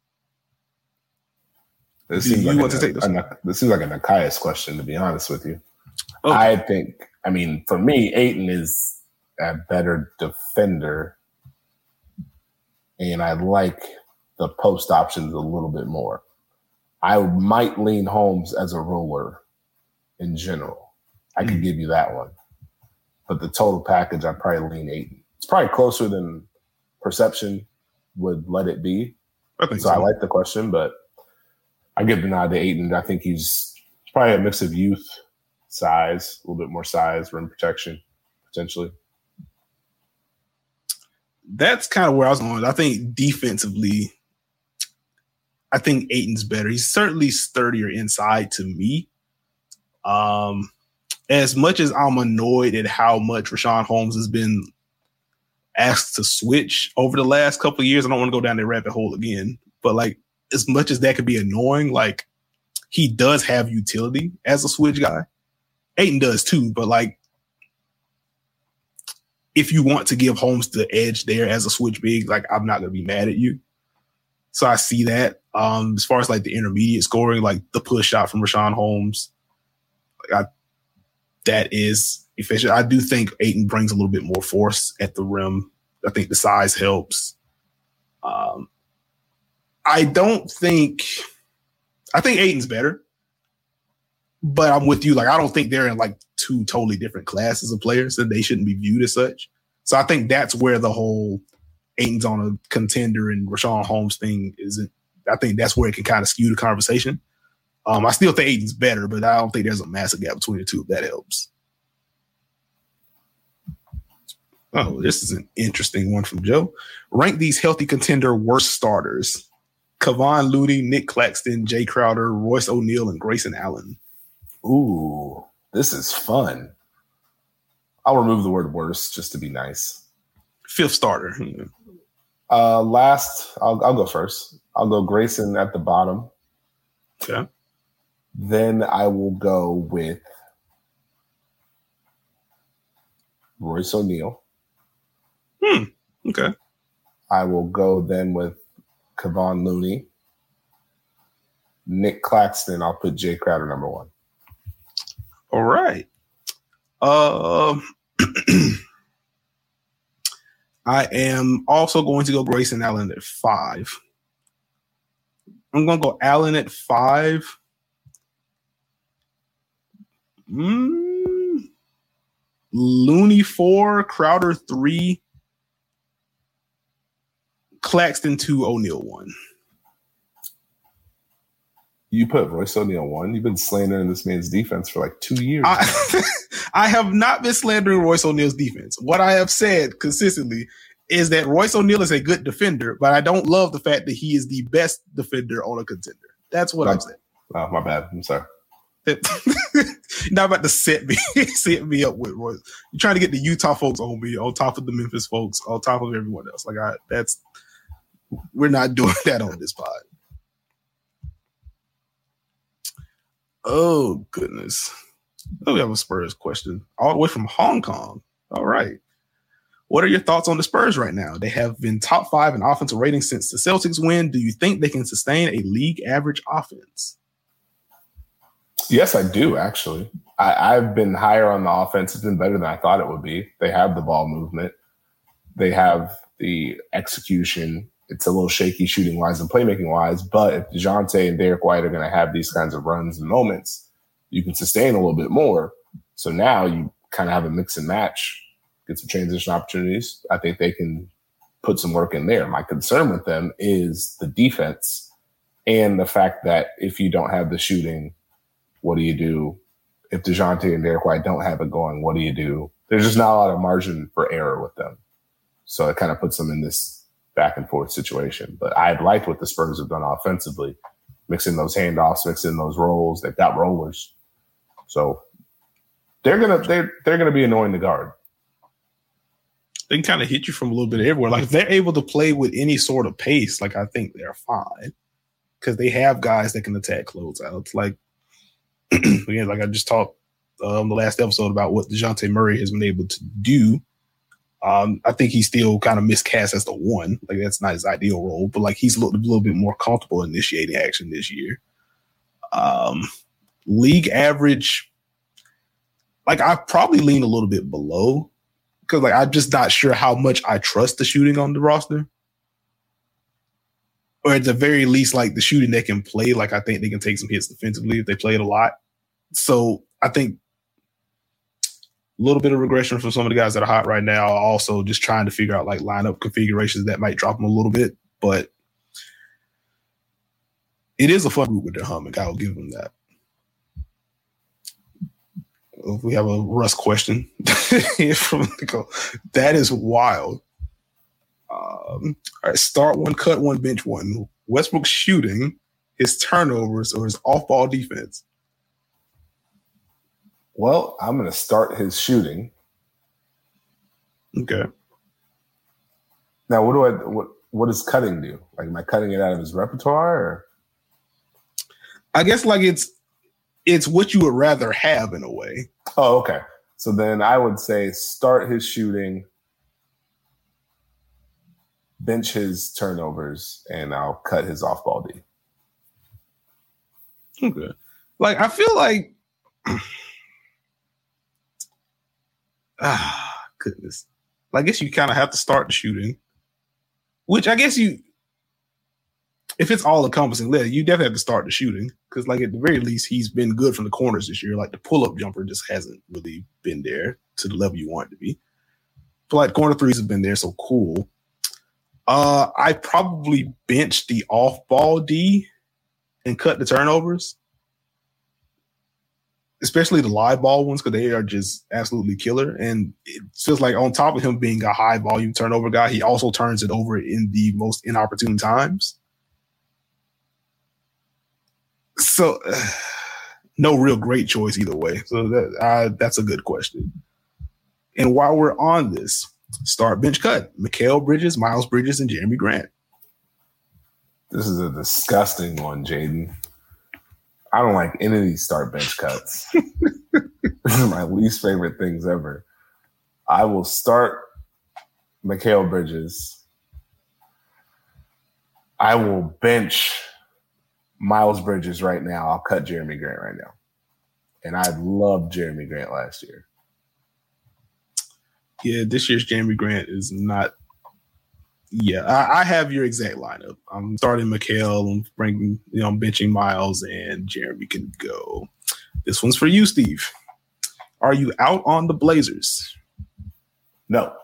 This seems, like a, this, a, this seems like a Nikias question, to be honest with you. Okay. I think, I mean, for me, Ayton is a better defender, and I like the post options a little bit more. I might lean Holmes as a roller in general. I mm. could give you that one. But the total package, I'd probably lean Ayton. It's probably closer than perception would let it be. I think so. so. I like the question, but I give the nod to Ayton. I think he's probably a mix of youth, size, a little bit more size, rim protection, potentially. That's kind of where I was going. I think defensively, I think Ayton's better. He's certainly sturdier inside to me. Um, as much as I'm annoyed at how much Richaun Holmes has been asked to switch over the last couple of years, I don't want to go down that rabbit hole again. But like, as much as that could be annoying, like he does have utility as a switch guy. Ayton does too, but like, if you want to give Holmes the edge there as a switch big, like I'm not going to be mad at you. So I see that. Um, as far as like the intermediate scoring, like the push shot from Richaun Holmes, like I, that is efficient. I do think Ayton brings a little bit more force at the rim. I think the size helps. Um, I don't think – I think Ayton's better. But I'm with you. Like, I don't think they're in, like, two totally different classes of players, and they shouldn't be viewed as such. So I think that's where the whole Ayton's on a contender and Richaun Holmes thing isn't – I think that's where it can kind of skew the conversation. Um, I still think Ayton's better, but I don't think there's a massive gap between the two if that helps. Oh, this is an interesting one from Joe. Rank these healthy contender worst starters. Kevon Looney, Nick Claxton, Jay Crowder, Royce O'Neal, and Grayson Allen. Ooh, this is fun. I'll remove the word worst just to be nice. Fifth starter. Uh, last, I'll, I'll go first. I'll go Grayson at the bottom. Okay. Then I will go with Royce O'Neal. Hmm. Okay. I will go then with Kevon Looney. Nick Claxton, I'll put Jay Crowder number one. All right. Um, I am also going to go Grayson Allen at five. I'm going to go Allen at five. Mm, Looney four, Crowder three, Claxton two, O'Neal one. You put Royce O'Neal one. You've been slandering this man's defense for like two years. I, I have not been slandering Royce O'Neal's defense. What I have said consistently is that Royce O'Neal is a good defender, but I don't love the fact that he is the best defender on a contender. That's what my, I'm saying. Oh, my bad. I'm sorry. Not about to set me set me up with Royce. You're trying to get the Utah folks on me, on top of the Memphis folks, on top of everyone else. Like I, that's we're not doing that on this pod. Oh goodness. Oh, we have a Spurs question all the way from Hong Kong. All right. What are your thoughts on the Spurs right now? They have been top five in offensive rating since the Celtics win. Do you think they can sustain a league average offense? Yes, I do, actually. I, I've been higher on the offense. It's been better than I thought it would be. They have the ball movement. They have the execution. It's a little shaky shooting-wise and playmaking-wise, but if DeJounte and Derek White are going to have these kinds of runs and moments, you can sustain a little bit more. So now you kind of have a mix and match, get some transition opportunities. I think they can put some work in there. My concern with them is the defense and the fact that if you don't have the shooting, what do you do? If DeJounte and Derek White don't have it going, what do you do? There's just not a lot of margin for error with them. So it kind of puts them in this back and forth situation. But I've liked what the Spurs have done offensively. mixing those handoffs, mixing those rolls. They've got rollers. So they're gonna they're they're gonna be annoying to guard. They can kind of hit you from a little bit everywhere. Like if they're able to play with any sort of pace, like I think they're fine. Because they have guys that can attack closeouts. Like again, like I just talked um the last episode about what DeJounte Murray has been able to do. Um, I think he's still kind of miscast as the one. Like that's not his ideal role, but like he's looked a little bit more comfortable initiating action this year. Um, league average, like I probably lean a little bit below because like I'm just not sure how much I trust the shooting on the roster. Or at the very least, like the shooting they can play, like I think they can take some hits defensively if they play it a lot. So I think a little bit of regression from some of the guys that are hot right now. Also, just trying to figure out like lineup configurations that might drop them a little bit, but it is a fun group with their humming. I'll give them that. If we have a Russ question from Nico, that is wild. Um, all right, start one, cut one, bench one. Westbrook shooting, his turnovers, or his off-ball defense. Well, I'm going to start his shooting. Okay. Now, what do I? What What does cutting do? Like, am I cutting it out of his repertoire? Or? I guess like it's it's what you would rather have in a way. Oh, okay. So then I would say start his shooting, bench his turnovers, and I'll cut his off-ball D. Okay. Like I feel like. Ah, goodness. Well, I guess you kind of have to start the shooting, which I guess you, if it's all encompassing, you definitely have to start the shooting because, like, at the very least, he's been good from the corners this year. Like, the pull up jumper just hasn't really been there to the level you want it to be. But, like, corner threes have been there, so cool. Uh, I probably bench the off ball D and cut the turnovers. Especially the live ball ones, because they are just absolutely killer. And it feels like on top of him being a high volume turnover guy, he also turns it over in the most inopportune times. So uh, no real great choice either way. So that, uh, that's a good question. And while we're on this, start bench cut. Mikal Bridges, Miles Bridges, and Jeremy Grant. This is a disgusting one, Jaden. I don't like any of these start bench cuts. These are my least favorite things ever. I will start Mikal Bridges. I will bench Miles Bridges right now. I'll cut Jeremy Grant right now. And I loved Jeremy Grant last year. Yeah, this year's Jeremy Grant is not. Yeah, I, I have your exact lineup. I'm starting Mikal. I'm bringing, you know, I'm benching Miles, and Jeremy can go. This one's for you, Steve. Are you out on the Blazers? No.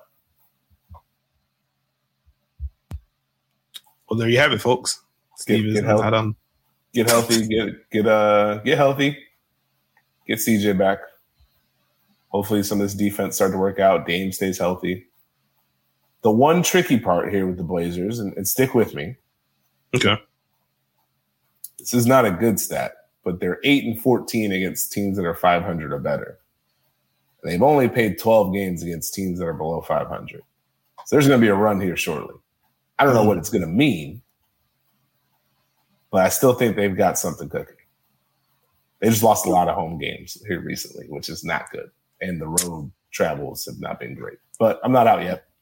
Well, there you have it, folks. Steve get, is get healthy. not on. Get healthy. Get get uh get healthy. Get C J back. Hopefully, some of this defense start to work out. Dame stays healthy. The one tricky part here with the Blazers, and, and stick with me. Okay. This is not a good stat, but they're eight and fourteen against teams that are five hundred or better. They've only played twelve games against teams that are below five hundred. So there's going to be a run here shortly. I don't know what it's going to mean, but I still think they've got something cooking. They just lost a lot of home games here recently, which is not good. And the road travels have not been great. But I'm not out yet.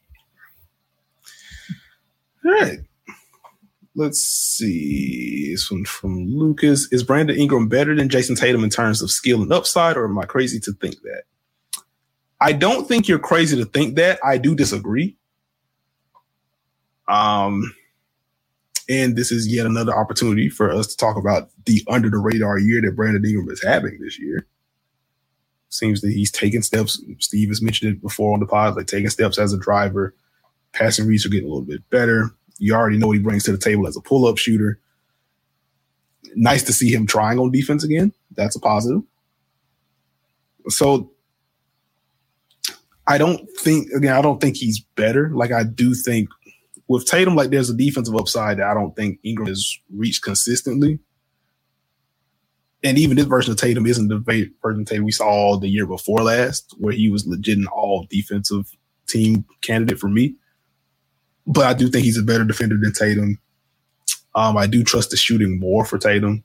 All right. Let's see. This one from Lucas. Is Brandon Ingram better than Jason Tatum in terms of skill and upside, or am I crazy to think that? I don't think you're crazy to think that. I do disagree. Um, and this is yet another opportunity for us to talk about the under the radar year that Brandon Ingram is having this year. Seems that he's taking steps. Steve has mentioned it before on the pod, like taking steps as a driver. Passing reads are getting a little bit better. You already know what he brings to the table as a pull-up shooter. Nice to see him trying on defense again. That's a positive. So I don't think, again, I don't think he's better. Like I do think with Tatum, like there's a defensive upside that I don't think Ingram has reached consistently. And even this version of Tatum isn't the version of Tatum we saw the year before last, where he was legit an all defensive team candidate for me. But I do think he's a better defender than Tatum. Um, I do trust the shooting more for Tatum.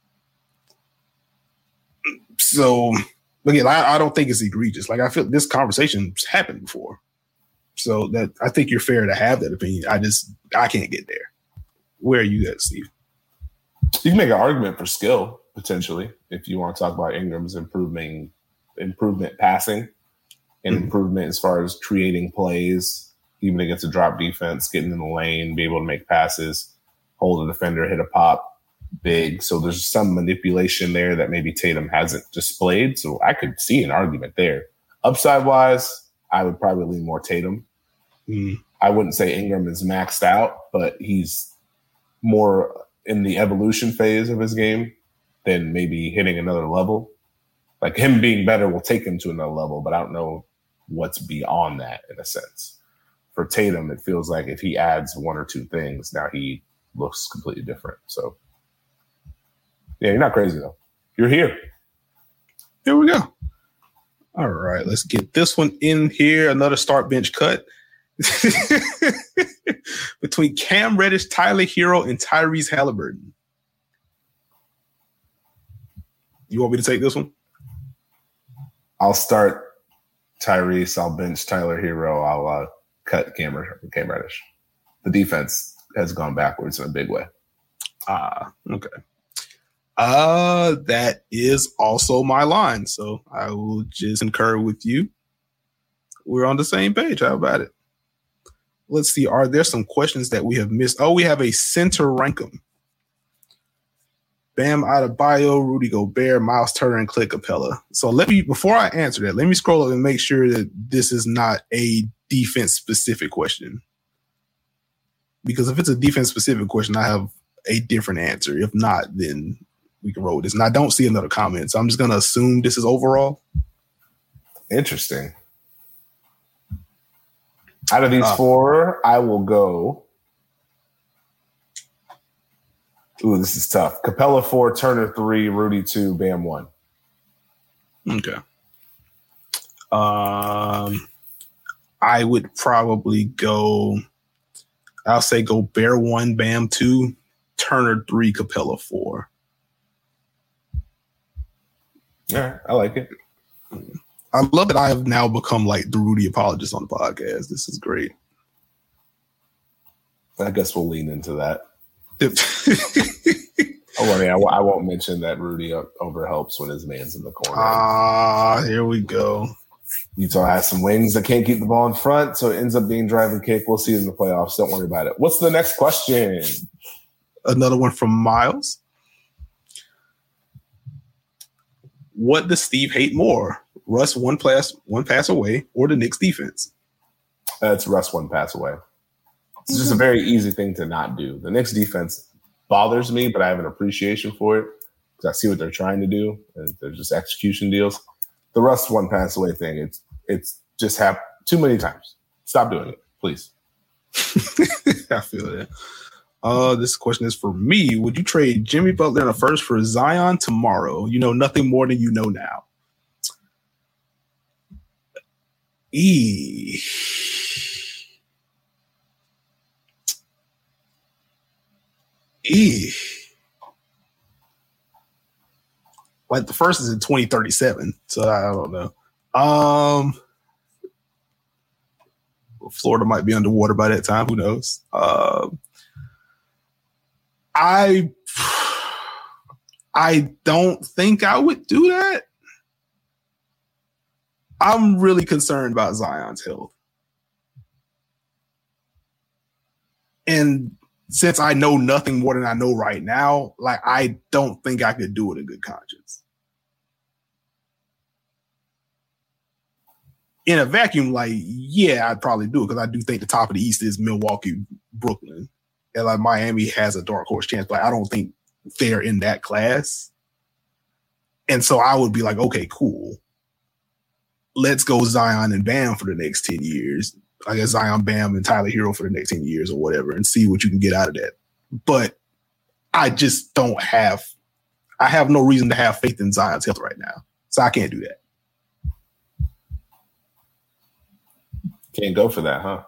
So, again, I, I don't think it's egregious. Like, I feel this conversation's happened before. So that I think you're fair to have that opinion. I just, I can't get there. Where are you at, Steve? You can make an argument for skill, potentially, if you want to talk about Ingram's improvement, improvement passing and mm-hmm. improvement as far as creating plays, even against a drop defense, getting in the lane, be able to make passes, hold a defender, hit a pop, big. So there's some manipulation there that maybe Tatum hasn't displayed. So I could see an argument there. Upside-wise, I would probably lean more Tatum. Mm. I wouldn't say Ingram is maxed out, but he's more in the evolution phase of his game than maybe hitting another level. Like him being better will take him to another level, but I don't know what's beyond that in a sense. For Tatum, it feels like if he adds one or two things, now he looks completely different. So, yeah, you're not crazy, though. You're here. Here we go. All right, let's get this one in here. Another start bench cut. Between Cam Reddish, Tyler Hero, and Tyrese Halliburton. You want me to take this one? I'll start Tyrese. I'll bench Tyler Hero. I'll uh, cut Cam, Cam Reddish. The defense has gone backwards in a big way. Ah, okay. Uh, that is also my line. So I will just concur with you. We're on the same page. How about it? Let's see. Are there some questions that we have missed? Oh, we have a center rankum. Bam Adebayo, Rudy Gobert, Miles Turner, and Clint Capella. So let me, before I answer that, let me scroll up and make sure that this is not a defense specific question. Because if it's a defense specific question, I have a different answer. If not, then we can roll this. And I don't see another comment, so I'm just going to assume this is overall. Interesting. Out of these uh, four, I will go. Ooh, this is tough. Capella four, Turner three, Rudy two, Bam one. Okay. Um, I would probably go. I'll say Gobert one, Bam two, Turner three, Capella four. Yeah, I like it. I love that I have now become like the Rudy apologist on the podcast. This is great. I guess we'll lean into that. oh, I mean, I, I won't mention that Rudy over helps when his man's in the corner. Ah, here we go. Utah has some wings that can't keep the ball in front, so it ends up being drive and kick. We'll see it in the playoffs. Don't worry about it. What's the next question? Another one from Miles. What does Steve hate more? Russ one pass, one pass away, or the Knicks defense? That's Russ one pass away. It's just a very easy thing to not do. The Knicks defense bothers me, but I have an appreciation for it because I see what they're trying to do, and they're just execution deals. The Russ one pass away thing, it's it's just happened too many times. Stop doing it, please. I feel that. Uh, this question is for me. Would you trade Jimmy Butler in a first for Zion tomorrow? You know nothing more than you know now. E. E. Like the first is in twenty thirty-seven, so I don't know. Um, Florida might be underwater by that time. Who knows? Uh, I I don't think I would do that. I'm really concerned about Zion's health. And since I know nothing more than I know right now, like I don't think I could do it in good conscience. In a vacuum, like, yeah, I'd probably do it because I do think the top of the East is Milwaukee, Brooklyn. And like Miami has a dark horse chance, but I don't think they're in that class. And so I would be like, okay, cool. Let's go Zion and Bam for the next ten years. I guess Zion, Bam, and Tyler Hero for the next ten years or whatever and see what you can get out of that. But I just don't have, I have no reason to have faith in Zion's health right now. So I can't do that. Can't go for that, huh?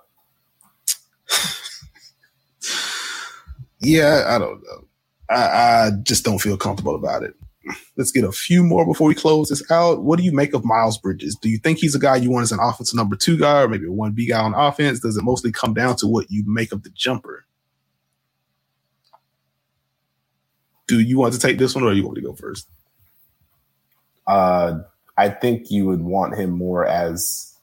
Yeah, I don't know. I, I just don't feel comfortable about it. Let's get a few more before we close this out. What do you make of Miles Bridges? Do you think he's a guy you want as an offensive number two guy or maybe a one B guy on offense? Does it mostly come down to what you make of the jumper? Do you want to take this one or you want me to go first? Uh, I think you would want him more as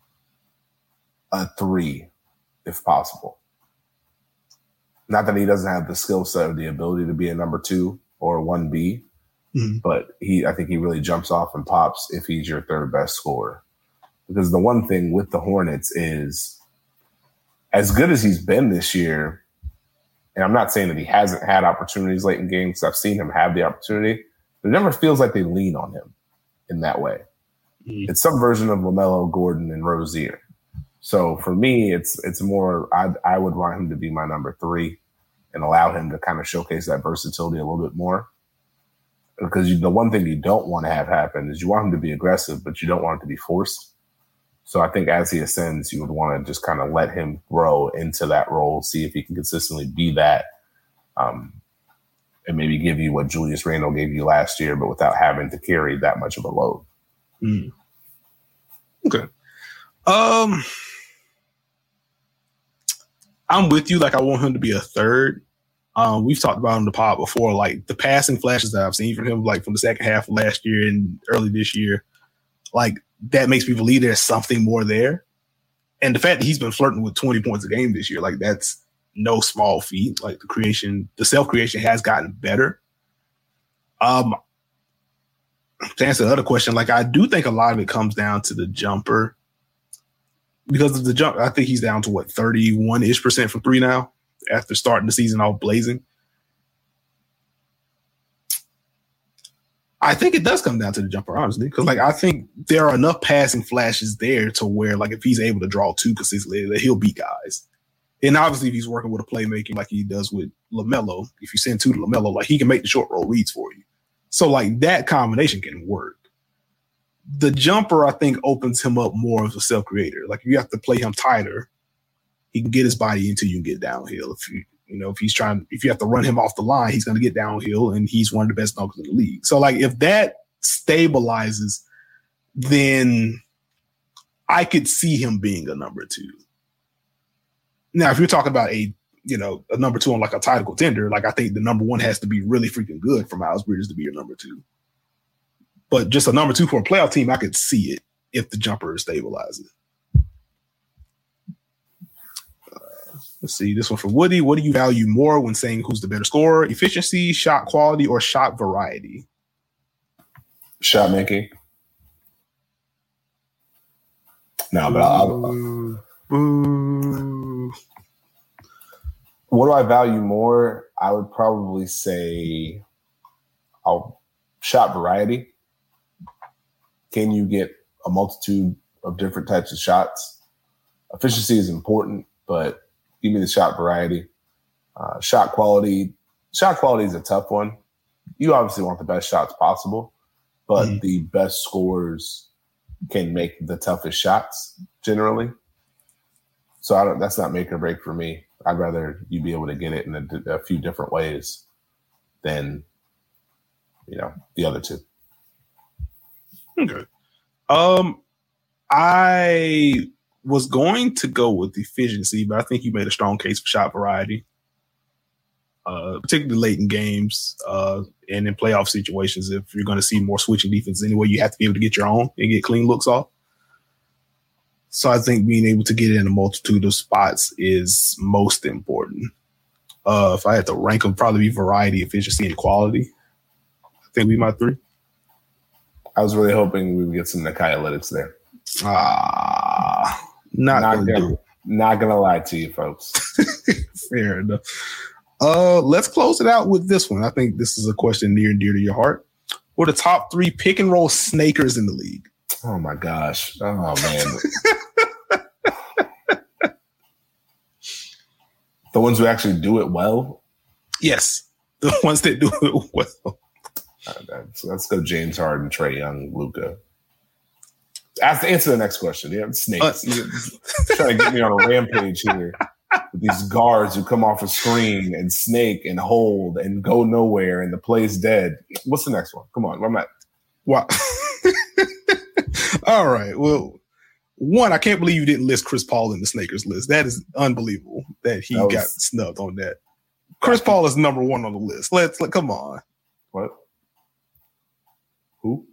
a three, if possible. Not that he doesn't have the skill set or the ability to be a number two or a one B, mm-hmm. but he, I think he really jumps off and pops if he's your third best scorer. Because the one thing with the Hornets is, as good as he's been this year, and I'm not saying that he hasn't had opportunities late in games. I've seen him have the opportunity, but it never feels like they lean on him in that way. Mm-hmm. It's some version of LaMelo, Gordon, and Rozier. So for me, it's it's more I I would want him to be my number three and allow him to kind of showcase that versatility a little bit more. Because you, the one thing you don't want to have happen is you want him to be aggressive, but you don't want it to be forced. So I think as he ascends, you would want to just kind of let him grow into that role, see if he can consistently be that, um, and maybe give you what Julius Randle gave you last year, but without having to carry that much of a load. Mm. Okay. Um, I'm with you. Like, I want him to be a third. Um, we've talked about him in the pod before, like the passing flashes that I've seen from him, like from the second half of last year and early this year, like that makes me believe there's something more there. And the fact that he's been flirting with twenty points a game this year, like that's no small feat. Like the creation, the self-creation has gotten better. Um, to answer the other question, like I do think a lot of it comes down to the jumper. Because of the jump, I think he's down to what, thirty-one-ish percent from three now after starting the season off blazing. I think it does come down to the jumper, honestly, because like I think there are enough passing flashes there to where like if he's able to draw two consistently, that he'll beat guys. And obviously, if he's working with a playmaking like he does with LaMelo, if you send two to LaMelo, like he can make the short roll reads for you. So like that combination can work. The jumper, I think, opens him up more as a self-creator. Like if you have to play him tighter, he can get his body until you can get downhill. If you, you know, if he's trying, if you have to run him off the line, he's going to get downhill, and he's one of the best dunkers in the league. So, like, if that stabilizes, then I could see him being a number two. Now, if you're talking about a, you know, a number two on like a title contender, like I think the number one has to be really freaking good for Miles Bridges to be your number two. But just a number two for a playoff team, I could see it if the jumper stabilizes. Uh, let's see. This one for Woody. What do you value more when saying who's the better scorer? Efficiency, shot quality, or shot variety? Shot making. No, but I'll, I'll, what do I value more? I would probably say I'll shot variety. Can you get a multitude of different types of shots? Efficiency is important, but give me the shot variety. Uh, shot quality. Shot quality is a tough one. You obviously want the best shots possible, but mm-hmm. the best scorers can make the toughest shots generally. So I don't, that's not make or break for me. I'd rather you be able to get it in a, a few different ways than, you know, the other two. Okay. Um, I was going to go with efficiency, but I think you made a strong case for shot variety. Uh, particularly late in games uh, and in playoff situations, if you're going to see more switching defense anyway, you have to be able to get your own and get clean looks off. So I think being able to get it in a multitude of spots is most important. Uh, if I had to rank them, probably be variety, efficiency, and quality. I think we might three. I was really hoping we would get some Nakai Analytics there. Ah, not, not gonna, gonna not gonna lie to you, folks. Fair enough. Uh, let's close it out with this one. I think this is a question near and dear to your heart. What are the top three pick and roll snakers in the league? Oh my gosh! Oh man, the ones who actually do it well. Yes, the ones that do it well. Right, so let's go James Harden, Trae Young, Luka. Ask answer the next question. Yeah, snakes. Uh, trying to get me on a rampage here. With these guards who come off a screen and snake and hold and go nowhere and the play's dead. What's the next one? Come on, where am I? Wow. All right. Well, one, I can't believe you didn't list Chris Paul in the Snakers list. That is unbelievable that he that was, got snubbed on that. Chris Paul is number one on the list. Let's let come on. What? Who?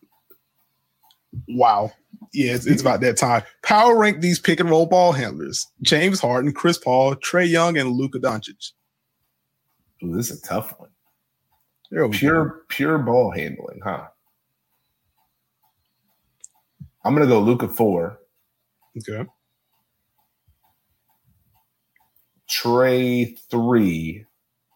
Wow. Yeah, it's, it's about that time. Power rank these pick and roll ball handlers: James Harden, Chris Paul, Trae Young, and Luka Doncic. Ooh, this is a tough one. Pure, go. pure ball handling, huh? I'm gonna go Luka four. Okay. Trae three.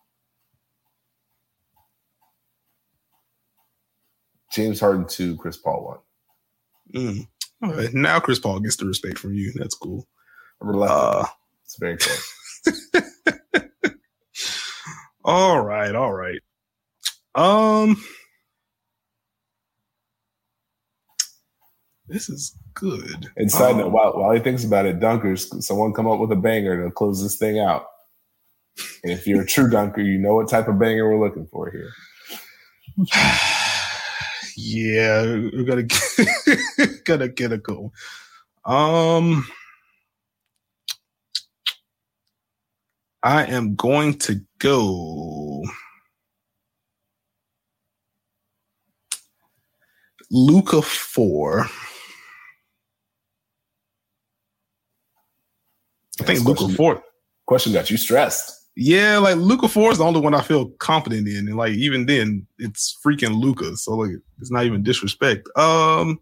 James Harden two. Chris Paul one. Mm. All right. Now Chris Paul gets the respect from you. That's cool. Uh, it's very close. all right. All right. Um, this is good. And side um, note, while, while he thinks about it, dunkers, someone come up with a banger to close this thing out. And if you're a true dunker, you know what type of banger we're looking for here. Yeah, we're gonna get, gonna get a goal. Um, I am going to go Luka four. I think Luka four. Question got you stressed. Yeah, like Luka four is the only one I feel confident in, and like even then, it's freaking Luka, so like it's not even disrespect. Um,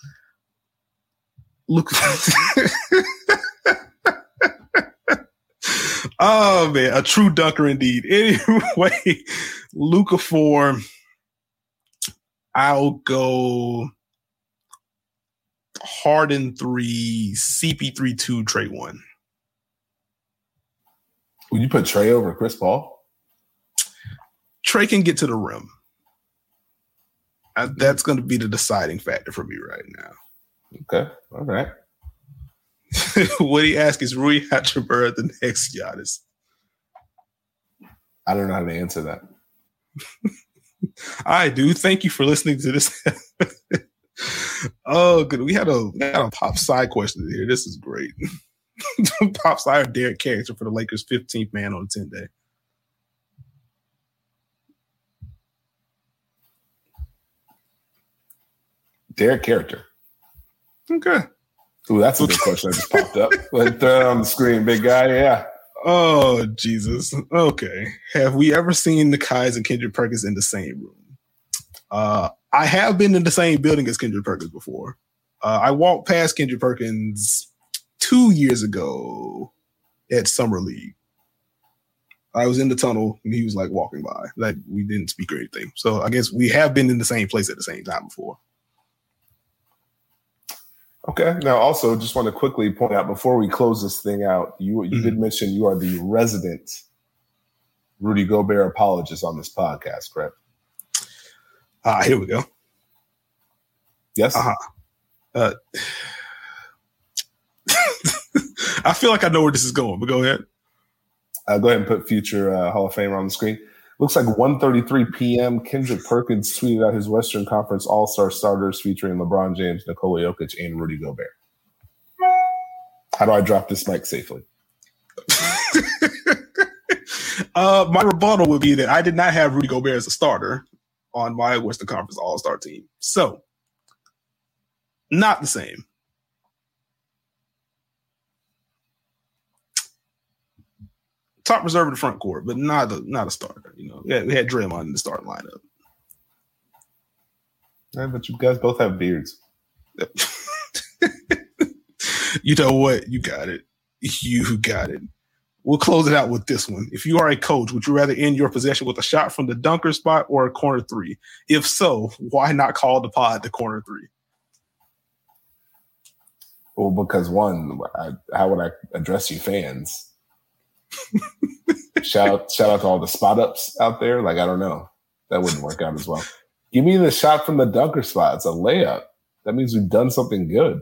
Luka. Oh man, a true dunker indeed. Anyway, Luka four. I'll go Harden three, C P three two, Trae one. Would you put Trae over Chris Paul? Trae can get to the rim. I, that's going to be the deciding factor for me right now. Okay. All right. What he asks is Rui Hachimura the next Giannis? I don't know how to answer that. I do. Thank you for listening to this. Oh, good. We had a we had a pop side question here. This is great. Pop side Derek character for the Lakers' fifteenth man on the ten day. Derek character. Okay. Ooh, that's a good question that just popped up. Let's throw it on the screen, big guy. Yeah. Oh, Jesus. Okay. Have we ever seen the Kais and Kendrick Perkins in the same room? Uh, I have been in the same building as Kendrick Perkins before. Uh, I walked past Kendrick Perkins two years ago at Summer League. I was in the tunnel and he was like walking by. Like we didn't speak or anything. So I guess we have been in the same place at the same time before. Okay. Now, also, just want to quickly point out before we close this thing out, you you mm-hmm. did mention you are the resident Rudy Gobert apologist on this podcast, correct? Ah, uh, here we go. Yes. Uh-huh. Uh I feel like I know where this is going, but go ahead. Uh, go ahead and put future uh, Hall of Famer on the screen. Looks like one thirty-three p.m. Kendrick Perkins tweeted out his Western Conference All-Star starters featuring LeBron James, Nikola Jokic, and Rudy Gobert. How do I drop this mic safely? uh, my rebuttal would be that I did not have Rudy Gobert as a starter on my Western Conference All-Star team. So, not the same. Top reserve in the front court, but not a not a starter. You know, we had, we had Draymond in the starting lineup. Yeah, but you guys both have beards. You know what? You got it. You got it. We'll close it out with this one. If you are a coach, would you rather end your possession with a shot from the dunker spot or a corner three? If so, why not call the pod the corner three? Well, because one, I, how would I address you fans? shout out, shout out to all the spot ups out there. Like, I don't know. That wouldn't work out as well. Give me the shot from the dunker spot. It's a layup. That means we've done something good.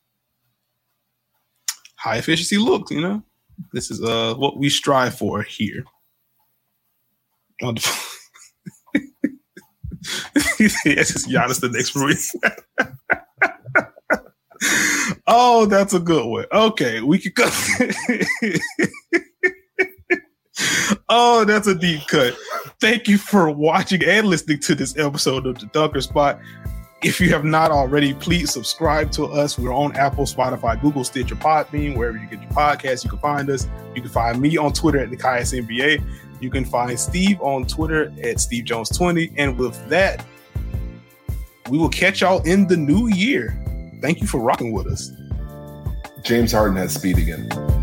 High efficiency look, you know? This is uh what we strive for here. Yes, it's Giannis the next week. Oh, that's a good one. Okay, we can cut. Oh, that's a deep cut. Thank you for watching and listening to this episode of The Dunker Spot. If you have not already, please subscribe to us. We're on Apple, Spotify, Google, Stitcher, Podbean, wherever you get your podcasts. You can find us. You can find me on Twitter at Nikias N B A. You can find Steve on Twitter at Steve Jones twenty. And with that, we will catch y'all in the new year. Thank you for rocking with us. James Harden has speed again.